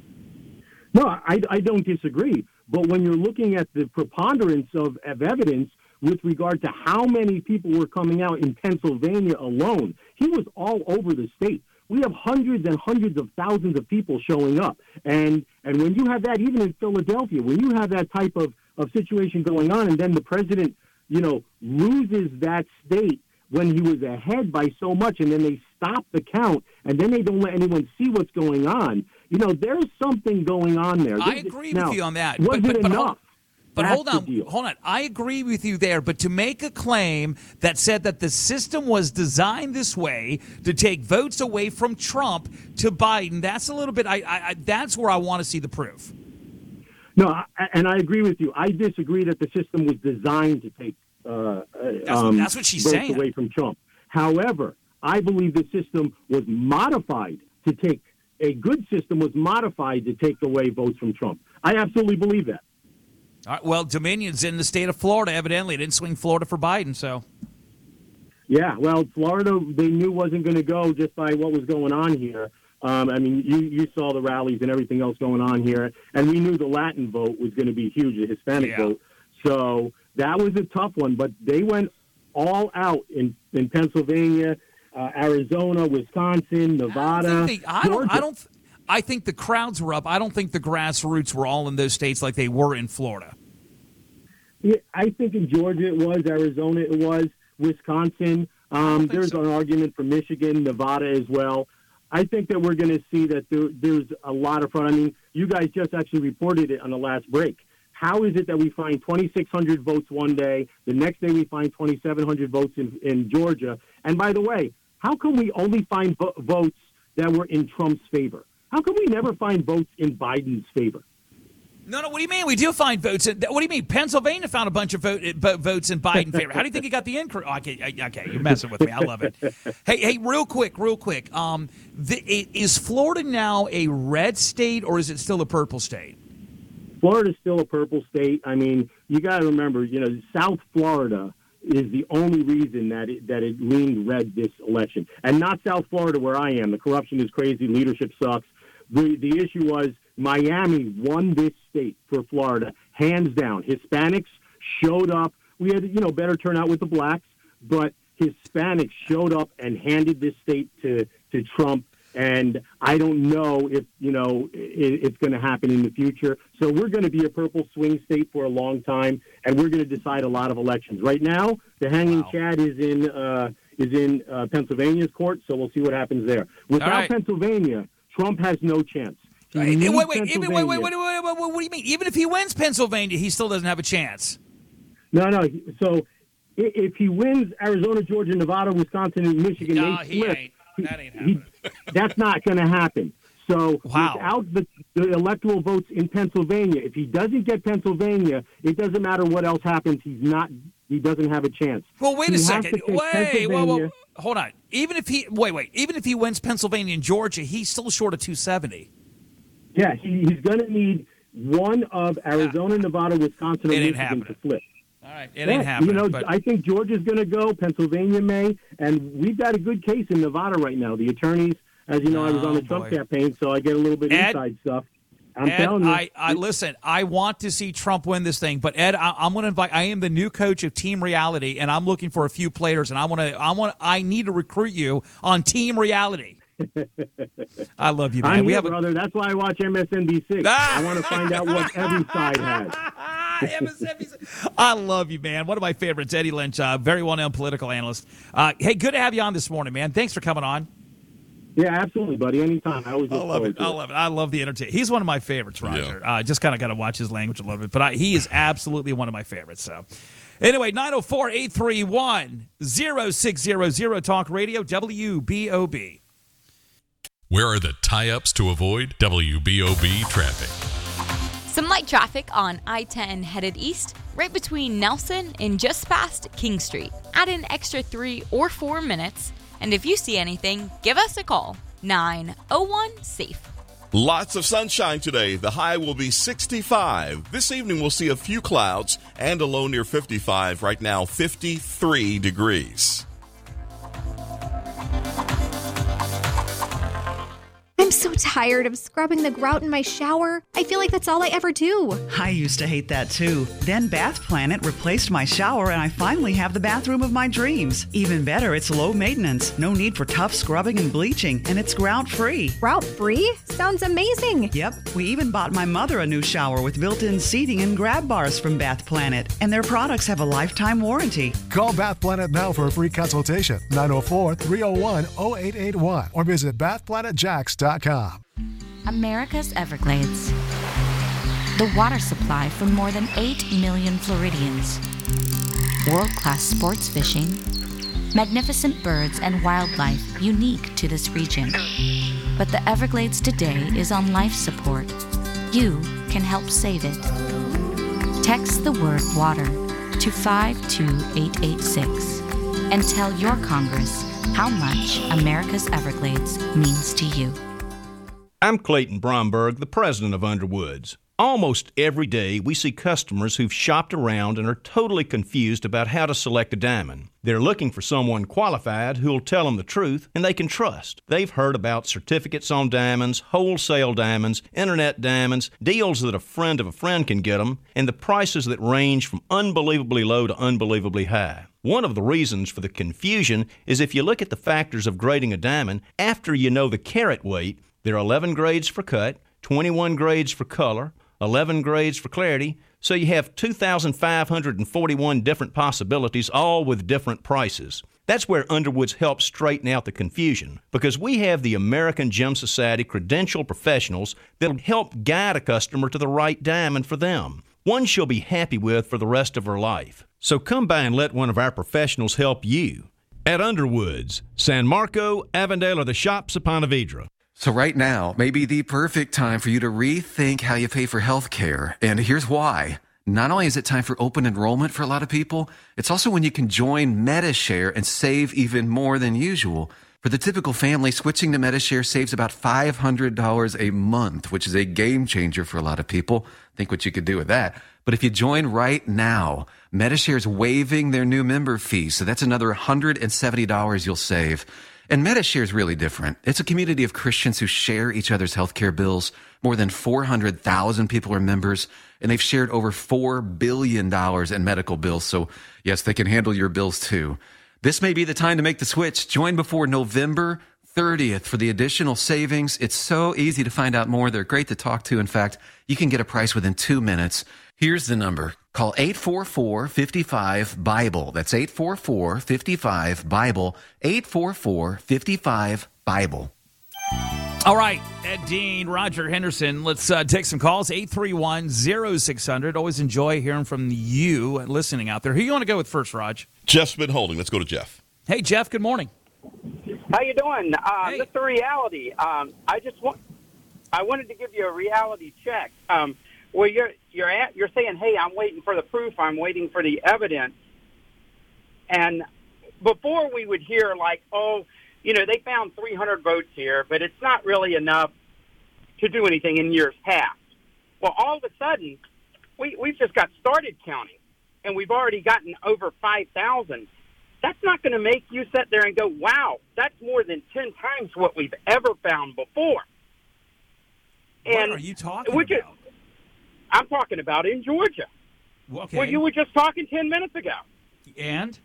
No, I, I don't disagree. But when you're looking at the preponderance of, of evidence with regard to how many people were coming out in Pennsylvania alone, he was all over the state. We have hundreds and hundreds of thousands of people showing up. And and when you have that, even in Philadelphia, when you have that type of, of situation going on, and then the president, you know, loses that state when he was ahead by so much, and then they stop the count, and then they don't let anyone see what's going on. You know, there's something going on there. I agree now, with you on that. Was but, it but, but enough? hold, but That's hold on, the deal. hold on. I agree with you there. But to make a claim that said that the system was designed this way to take votes away from Trump to Biden, that's a little bit. I, I, I that's where I want to see the proof. No, I, and I agree with you. I disagree that the system was designed to take uh, That's, um, that's what she's votes saying. away from Trump. However, I believe the system was modified to take a good system was modified to take away votes from Trump. I absolutely believe that. All right, well, Dominion's in the state of Florida. Evidently, it didn't swing Florida for Biden. So, Yeah, well, Florida, they knew wasn't going to go just by what was going on here. Um, I mean, you, you saw the rallies and everything else going on here, and we knew the Latin vote was going to be huge, the Hispanic Yeah. vote. So that was a tough one, but they went all out in, in Pennsylvania, uh, Arizona, Wisconsin, Nevada, I don't think they, I don't, Georgia. I don't. I think the crowds were up. I don't think the grassroots were all in those states like they were in Florida. Yeah, I think in Georgia it was, Arizona it was, Wisconsin. Um, there's so. an argument for Michigan, Nevada as well. I think that we're going to see that there, there's a lot of fraud. I mean, you guys just actually reported it on the last break. How is it that we find twenty-six hundred votes one day, the next day we find twenty-seven hundred votes in, in Georgia? And by the way, how come we only find vo- votes that were in Trump's favor? How come we never find votes in Biden's favor? No, no. What do you mean? We do find votes. In, what do you mean? Pennsylvania found a bunch of vote, votes in Biden favor. How do you think he got the increase? Okay, okay, you're messing with me. I love it. Hey, hey, real quick, real quick. Um, the, is Florida now a red state or is it still a purple state? Florida's still a purple state. I mean, you got to remember, you know, South Florida is the only reason that it, that it leaned red this election, and not South Florida where I am. The corruption is crazy. Leadership sucks. The the issue was Miami won this state for Florida, hands down. Hispanics showed up. We had, you know, better turnout with the blacks, but Hispanics showed up and handed this state to, to Trump. And I don't know if, you know, it, it's going to happen in the future. So we're going to be a purple swing state for a long time, and we're going to decide a lot of elections. Right now, the hanging Wow. chad is in uh, is in uh, Pennsylvania's court, so we'll see what happens there. Without right. Pennsylvania, Trump has no chance. He Wait, needs wait, wait, even, wait, wait, Pennsylvania. wait, wait, wait, wait, what do you mean? Even if he wins Pennsylvania, he still doesn't have a chance. No, no. So i- if he wins Arizona, Georgia, Nevada, Wisconsin, and Michigan, No, they he split. ain't. That ain't he- happening. that's not going to happen. So Wow. without the, the electoral votes in Pennsylvania, if he doesn't get Pennsylvania, it doesn't matter what else happens. He's not. He doesn't have a chance. Well, wait He a has second. to take Wait, whoa, whoa, Pennsylvania. hold on. Even if he wait, wait. Even if he wins Pennsylvania and Georgia, he's still short of two seventy. Yeah, he, he's going to need one of Arizona, Nevada, Wisconsin, or It ain't Michigan happening. to flip. All right, it Yeah, ain't happening. You know, but I think Georgia's going to go. Pennsylvania may, and we've got a good case in Nevada right now. The attorneys, as you know, I was on the Oh, Trump boy. campaign, so I get a little bit Ed- inside stuff. I'm Ed, telling you, I, I listen. I want to see Trump win this thing, but Ed, I, I'm going to invite. I am the new coach of Team Reality, and I'm looking for a few players, and I want to. I want. I need to recruit you on Team Reality. I love you, man. I'm we here, have a, brother. That's why I watch M S N B C. Ah! I want to find out what every side has. I love you, man. One of my favorites, Eddie Lynch, uh, very well-known political analyst. Uh, hey, good to have you on this morning, man. Thanks for coming on. Yeah, absolutely, buddy. Anytime. I always I look love forward it. to I love it. I love the entertainment. He's one of my favorites, Roger. I uh, just kind of got to watch his language a little bit, but I, he is absolutely one of my favorites. So, anyway, nine oh four, eight three one, oh six hundred Talk Radio, W B O B. Where are the tie-ups to avoid W B O B traffic? Some light traffic on I ten headed east, right between Nelson and just past King Street. Add an extra three or four minutes, and if you see anything, give us a call. nine oh one SAFE. Lots of sunshine today. The high will be sixty-five. This evening we'll see a few clouds and a low near fifty-five. Right now, fifty-three degrees. I'm so tired of scrubbing the grout in my shower. I feel like that's all I ever do. I used to hate that too. Then Bath Planet replaced my shower and I finally have the bathroom of my dreams. Even better, it's low maintenance. No need for tough scrubbing and bleaching, and it's grout-free. Grout-free? Sounds amazing. Yep. We even bought my mother a new shower with built-in seating and grab bars from Bath Planet, and their products have a lifetime warranty. Call Bath Planet now for a free consultation. nine oh four, three oh one, oh eight eight one or visit bath planet jacks dot com. America's Everglades. The water supply for more than eight million Floridians. World-class sports fishing. Magnificent birds and wildlife unique to this region. But the Everglades today is on life support. You can help save it. Text the word water to five two eight eight six and tell your Congress how much America's Everglades means to you. I'm Clayton Bromberg, the president of Underwoods. Almost every day, we see customers who've shopped around and are totally confused about how to select a diamond. They're looking for someone qualified who'll tell them the truth and they can trust. They've heard about certificates on diamonds, wholesale diamonds, internet diamonds, deals that a friend of a friend can get them, and the prices that range from unbelievably low to unbelievably high. One of the reasons for the confusion is if you look at the factors of grading a diamond, after you know the carat weight, there are eleven grades for cut, twenty-one grades for color, eleven grades for clarity, so you have two thousand five hundred forty-one different possibilities, all with different prices. That's where Underwoods helps straighten out the confusion, because we have the American Gem Society credentialed professionals that'll help guide a customer to the right diamond for them, one she'll be happy with for the rest of her life. So come by and let one of our professionals help you. At Underwoods, San Marco, Avondale, or the shops of Ponte Vedra. So right now may be the perfect time for you to rethink how you pay for health care. And here's why. Not only is it time for open enrollment for a lot of people, it's also when you can join Medi-Share and save even more than usual. For the typical family, switching to Medi-Share saves about five hundred dollars a month, which is a game changer for a lot of people. Think what you could do with that. But if you join right now, Medi-Share is waiving their new member fee, so that's another one hundred seventy dollars you'll save. And Medi-Share is really different. It's a community of Christians who share each other's healthcare bills. More than four hundred thousand people are members, and they've shared over four billion dollars in medical bills. So, yes, they can handle your bills too. This may be the time to make the switch. Join before November thirtieth for the additional savings. It's so easy to find out more. They're great to talk to. In fact, you can get a price within two minutes. Here's the number. Call eight four four, five five, BIBLE. That's eight four four, five five, BIBLE. eight four four, five five, BIBLE. All right, Ed Dean, Roger Henderson. Let's uh, take some calls. eight three one, oh six hundred. Always enjoy hearing from you and listening out there. Who you want to go with first, Raj? Jeff's been holding. Let's go to Jeff. Hey, Jeff, good morning. How you doing? Uh, hey. Mister Reality. Um, I just want, I wanted to give you a reality check. Um, well, you're you're at, you're saying, hey, I'm waiting for the proof. I'm waiting for the evidence. And before we would hear like, oh, you know, they found three hundred votes here, but it's not really enough to do anything in years past. Well, all of a sudden, we, we've just got started counting, and we've already gotten over five thousand. That's not going to make you sit there and go, wow, that's more than ten times what we've ever found before. And what are you talking about? Just, I'm talking about in Georgia. Okay. Well, you were just talking ten minutes ago. And?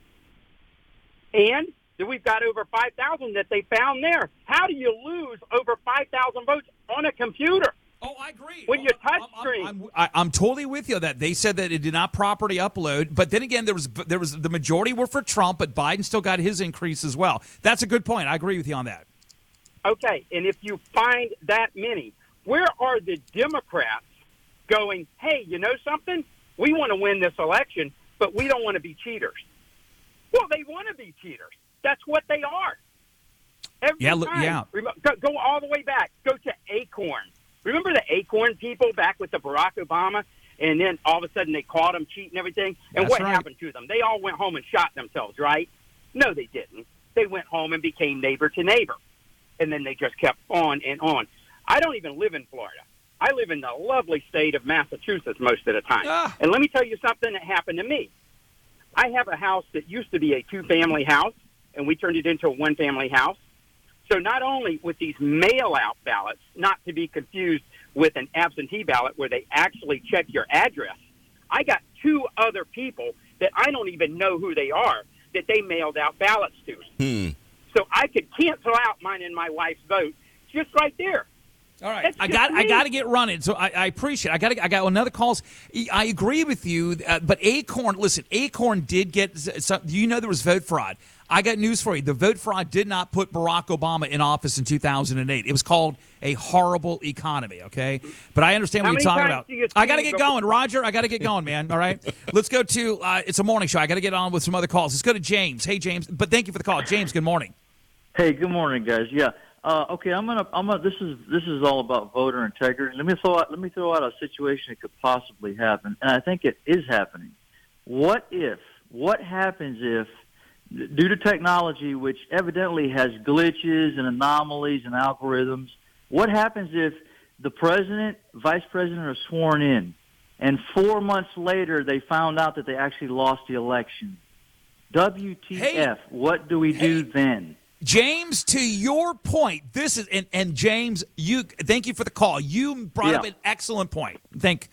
And that we've got over five thousand that they found there. How do you lose over five thousand votes on a computer? Oh, I agree. When oh, you touch I'm, screen. I'm, I'm, I'm totally with you that they said that it did not properly upload. But then again, there was there was the majority were for Trump, but Biden still got his increase as well. That's a good point. I agree with you on that. Okay, and if you find that many, where are the Democrats going, hey, you know something? We want to win this election, but we don't want to be cheaters. Well, they want to be cheaters. That's what they are. Every yeah, look, time. yeah. Go, go all the way back. Go to Acorn. Remember the Acorn people back with the Barack Obama? And then all of a sudden they caught them cheating and everything? And That's what right. happened to them? They all went home and shot themselves, right? No, they didn't. They went home and became neighbor to neighbor. And then they just kept on and on. I don't even live in Florida. I live in the lovely state of Massachusetts most of the time. Ah. And let me tell you something that happened to me. I have a house that used to be a two-family house, and we turned it into a one-family house. So not only with these mail-out ballots, not to be confused with an absentee ballot where they actually check your address, I got two other people that I don't even know who they are that they mailed out ballots to me. Hmm. So I could cancel out mine and my wife's vote just right there. All right, That's I just got me. I got to get running. So I, I appreciate it. I got I got another calls. I agree with you, uh, but Acorn. Listen, Acorn did get. Some, you know there was vote fraud. I got news for you. The vote fraud did not put Barack Obama in office in two thousand eight. It was called a horrible economy. Okay, but I understand How what you're many talking times about. do you I got to see get the- going, Roger. I got to get going, man. All right, let's go to. Uh, it's a morning show. I got to get on with some other calls. Let's go to James. Hey, James. But thank you for the call, James. Good morning. Hey, good morning, guys. Yeah. Uh, okay, I'm gonna. I'm gonna. This is this is all about voter integrity. Let me throw out. Let me throw out a situation that could possibly happen, and I think it is happening. What if? What happens if, due to technology, which evidently has glitches and anomalies and algorithms, what happens if the president, vice president are sworn in, and four months later they found out that they actually lost the election? W T F? Hey. What do we do then? James, to your point, this is and, and James, you thank you for the call. You brought Yeah. up an excellent point. Think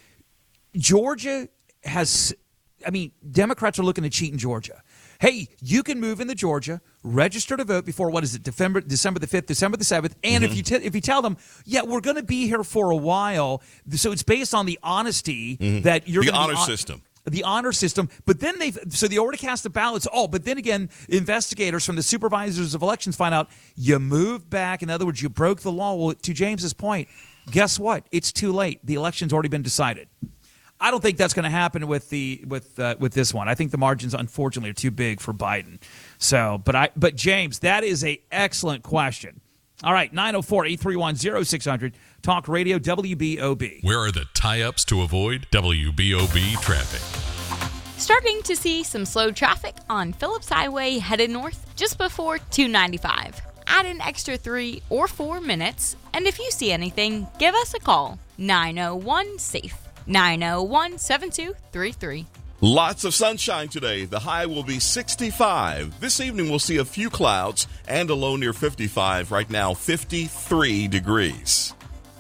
Georgia has, I mean, Democrats are looking to cheat in Georgia. Hey, you can move into Georgia, register to vote before what is it, December December the fifth, December the seventh, and Mm-hmm. if you t- if you tell them, yeah, we're going to be here for a while, so it's based on the honesty that you're The gonna honor be hon- system. The honor system, but then they've so they already cast the ballots. Oh, but then again, investigators from the supervisors of elections find out you moved back. In other words, you broke the law. Well, to James's point, guess what? It's too late. The election's already been decided. I don't think that's going to happen with the with uh, with this one. I think the margins, unfortunately, are too big for Biden. So, but I but James, that is a excellent question. All right, nine oh four, eight three one, oh six hundred, Talk Radio, W B O B. Where are the tie-ups to avoid W B O B traffic? Starting to see some slow traffic on Phillips Highway headed north just before two ninety-five. Add an extra three or four minutes, and if you see anything, give us a call. nine oh one SAFE, nine oh one, seven two three three. Lots of sunshine today. The high will be sixty-five. This evening we'll see a few clouds and a low near fifty-five. Right now, fifty-three degrees.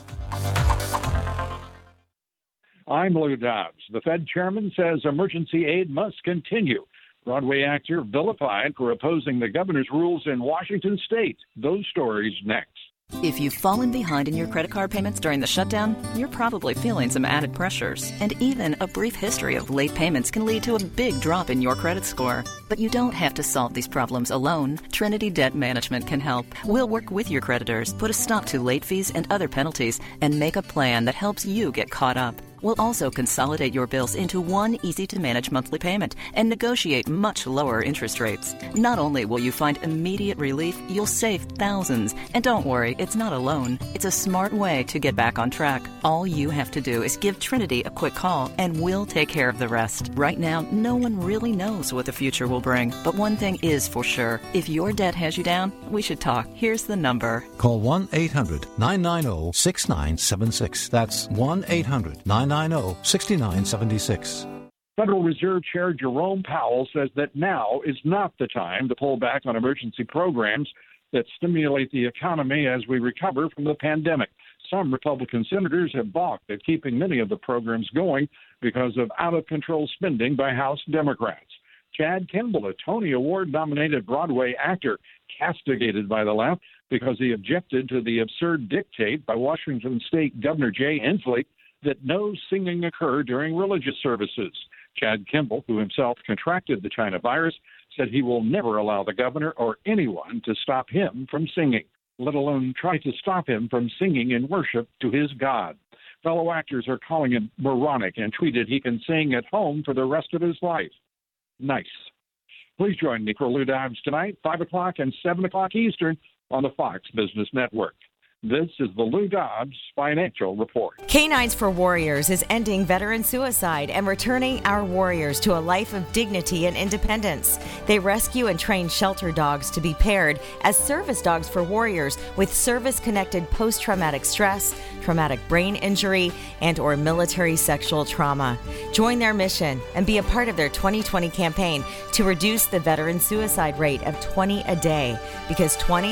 I'm Lou Dobbs. The Fed chairman says emergency aid must continue. Broadway actor vilified for opposing the governor's rules in Washington state. Those stories next. If you've fallen behind in your credit card payments during the shutdown, you're probably feeling some added pressures. And even a brief history of late payments can lead to a big drop in your credit score. But you don't have to solve these problems alone. Trinity Debt Management can help. We'll work with your creditors, put a stop to late fees and other penalties, and make a plan that helps you get caught up. We'll also consolidate your bills into one easy-to-manage monthly payment and negotiate much lower interest rates. Not only will you find immediate relief, you'll save thousands. And don't worry, it's not a loan. It's a smart way to get back on track. All you have to do is give Trinity a quick call, and we'll take care of the rest. Right now, no one really knows what the future will bring. But one thing is for sure. If your debt has you down, we should talk. Here's the number. Call one eight hundred nine nine zero six nine seven six. That's one eight hundred nine nine zero six nine seven six. Federal Reserve Chair Jerome Powell says that now is not the time to pull back on emergency programs that stimulate the economy as we recover from the pandemic. Some Republican senators have balked at keeping many of the programs going because of out-of-control spending by House Democrats. Chad Kimball, a Tony Award-nominated Broadway actor, castigated by the left because he objected to the absurd dictate by Washington State Governor Jay Inslee that no singing occur during religious services. Chad Kimball, who himself contracted the China virus, said he will never allow the governor or anyone to stop him from singing, let alone try to stop him from singing in worship to his God. Fellow actors are calling him moronic and tweeted he can sing at home for the rest of his life. Nice. Please join me for Lou Dobbs tonight, five o'clock and seven o'clock Eastern on the Fox Business Network. This is the Lou Dobbs Financial Report. Canines for Warriors is ending veteran suicide and returning our warriors to a life of dignity and independence. They rescue and train shelter dogs to be paired as service dogs for warriors with service-connected post-traumatic stress, traumatic brain injury, and or military sexual trauma. Join their mission and be a part of their twenty twenty campaign to reduce the veteran suicide rate of twenty a day, because twenty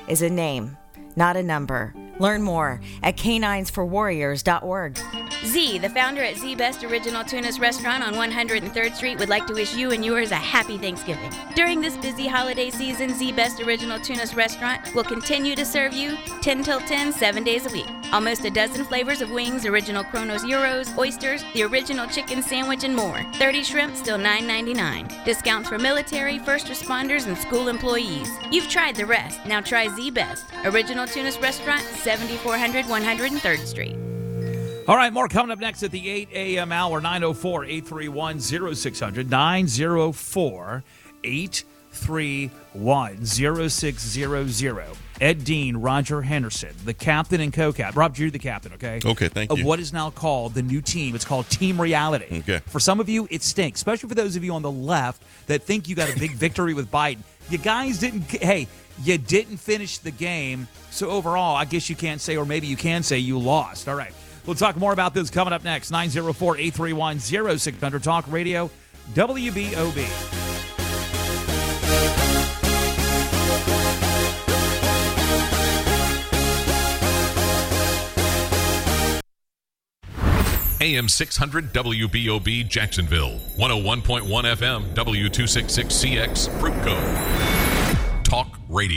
is a name, not a number. Learn more at canines for warriors dot org. Z, the founder at Z Best Original Tunas Restaurant on one hundred third Street, would like to wish you and yours a happy Thanksgiving. During this busy holiday season, Z Best Original Tunas Restaurant will continue to serve you ten till ten, seven days a week. Almost a dozen flavors of wings, original Kronos Euros, oysters, the original chicken sandwich, and more. thirty shrimp, still nine ninety-nine. Discounts for military, first responders, and school employees. You've tried the rest. Now try Z Best Original Tunas Restaurant, seventy-four hundred, one hundred third Street. All right, more coming up next at the eight a.m. hour, nine oh four, eight three one, oh six hundred, nine oh four, eight three one, oh six hundred. Ed Dean, Roger Henderson, the captain and co-captain. Rob, you're the captain, okay? Okay, thank of you. Of what is now called the new team. It's called Team Reality. Okay. For some of you, it stinks, especially for those of you on the left that think you got a big victory with Biden. You guys didn't, hey, you didn't finish the game, so overall, I guess you can't say, or maybe you can say you lost. All right. We'll talk more about this coming up next. nine oh four, eight three one, oh six hundred. Talk Radio, W B O B. A M six hundred W B O B Jacksonville, one oh one point one F M W two sixty-six C X Fruitco. Talk Radio.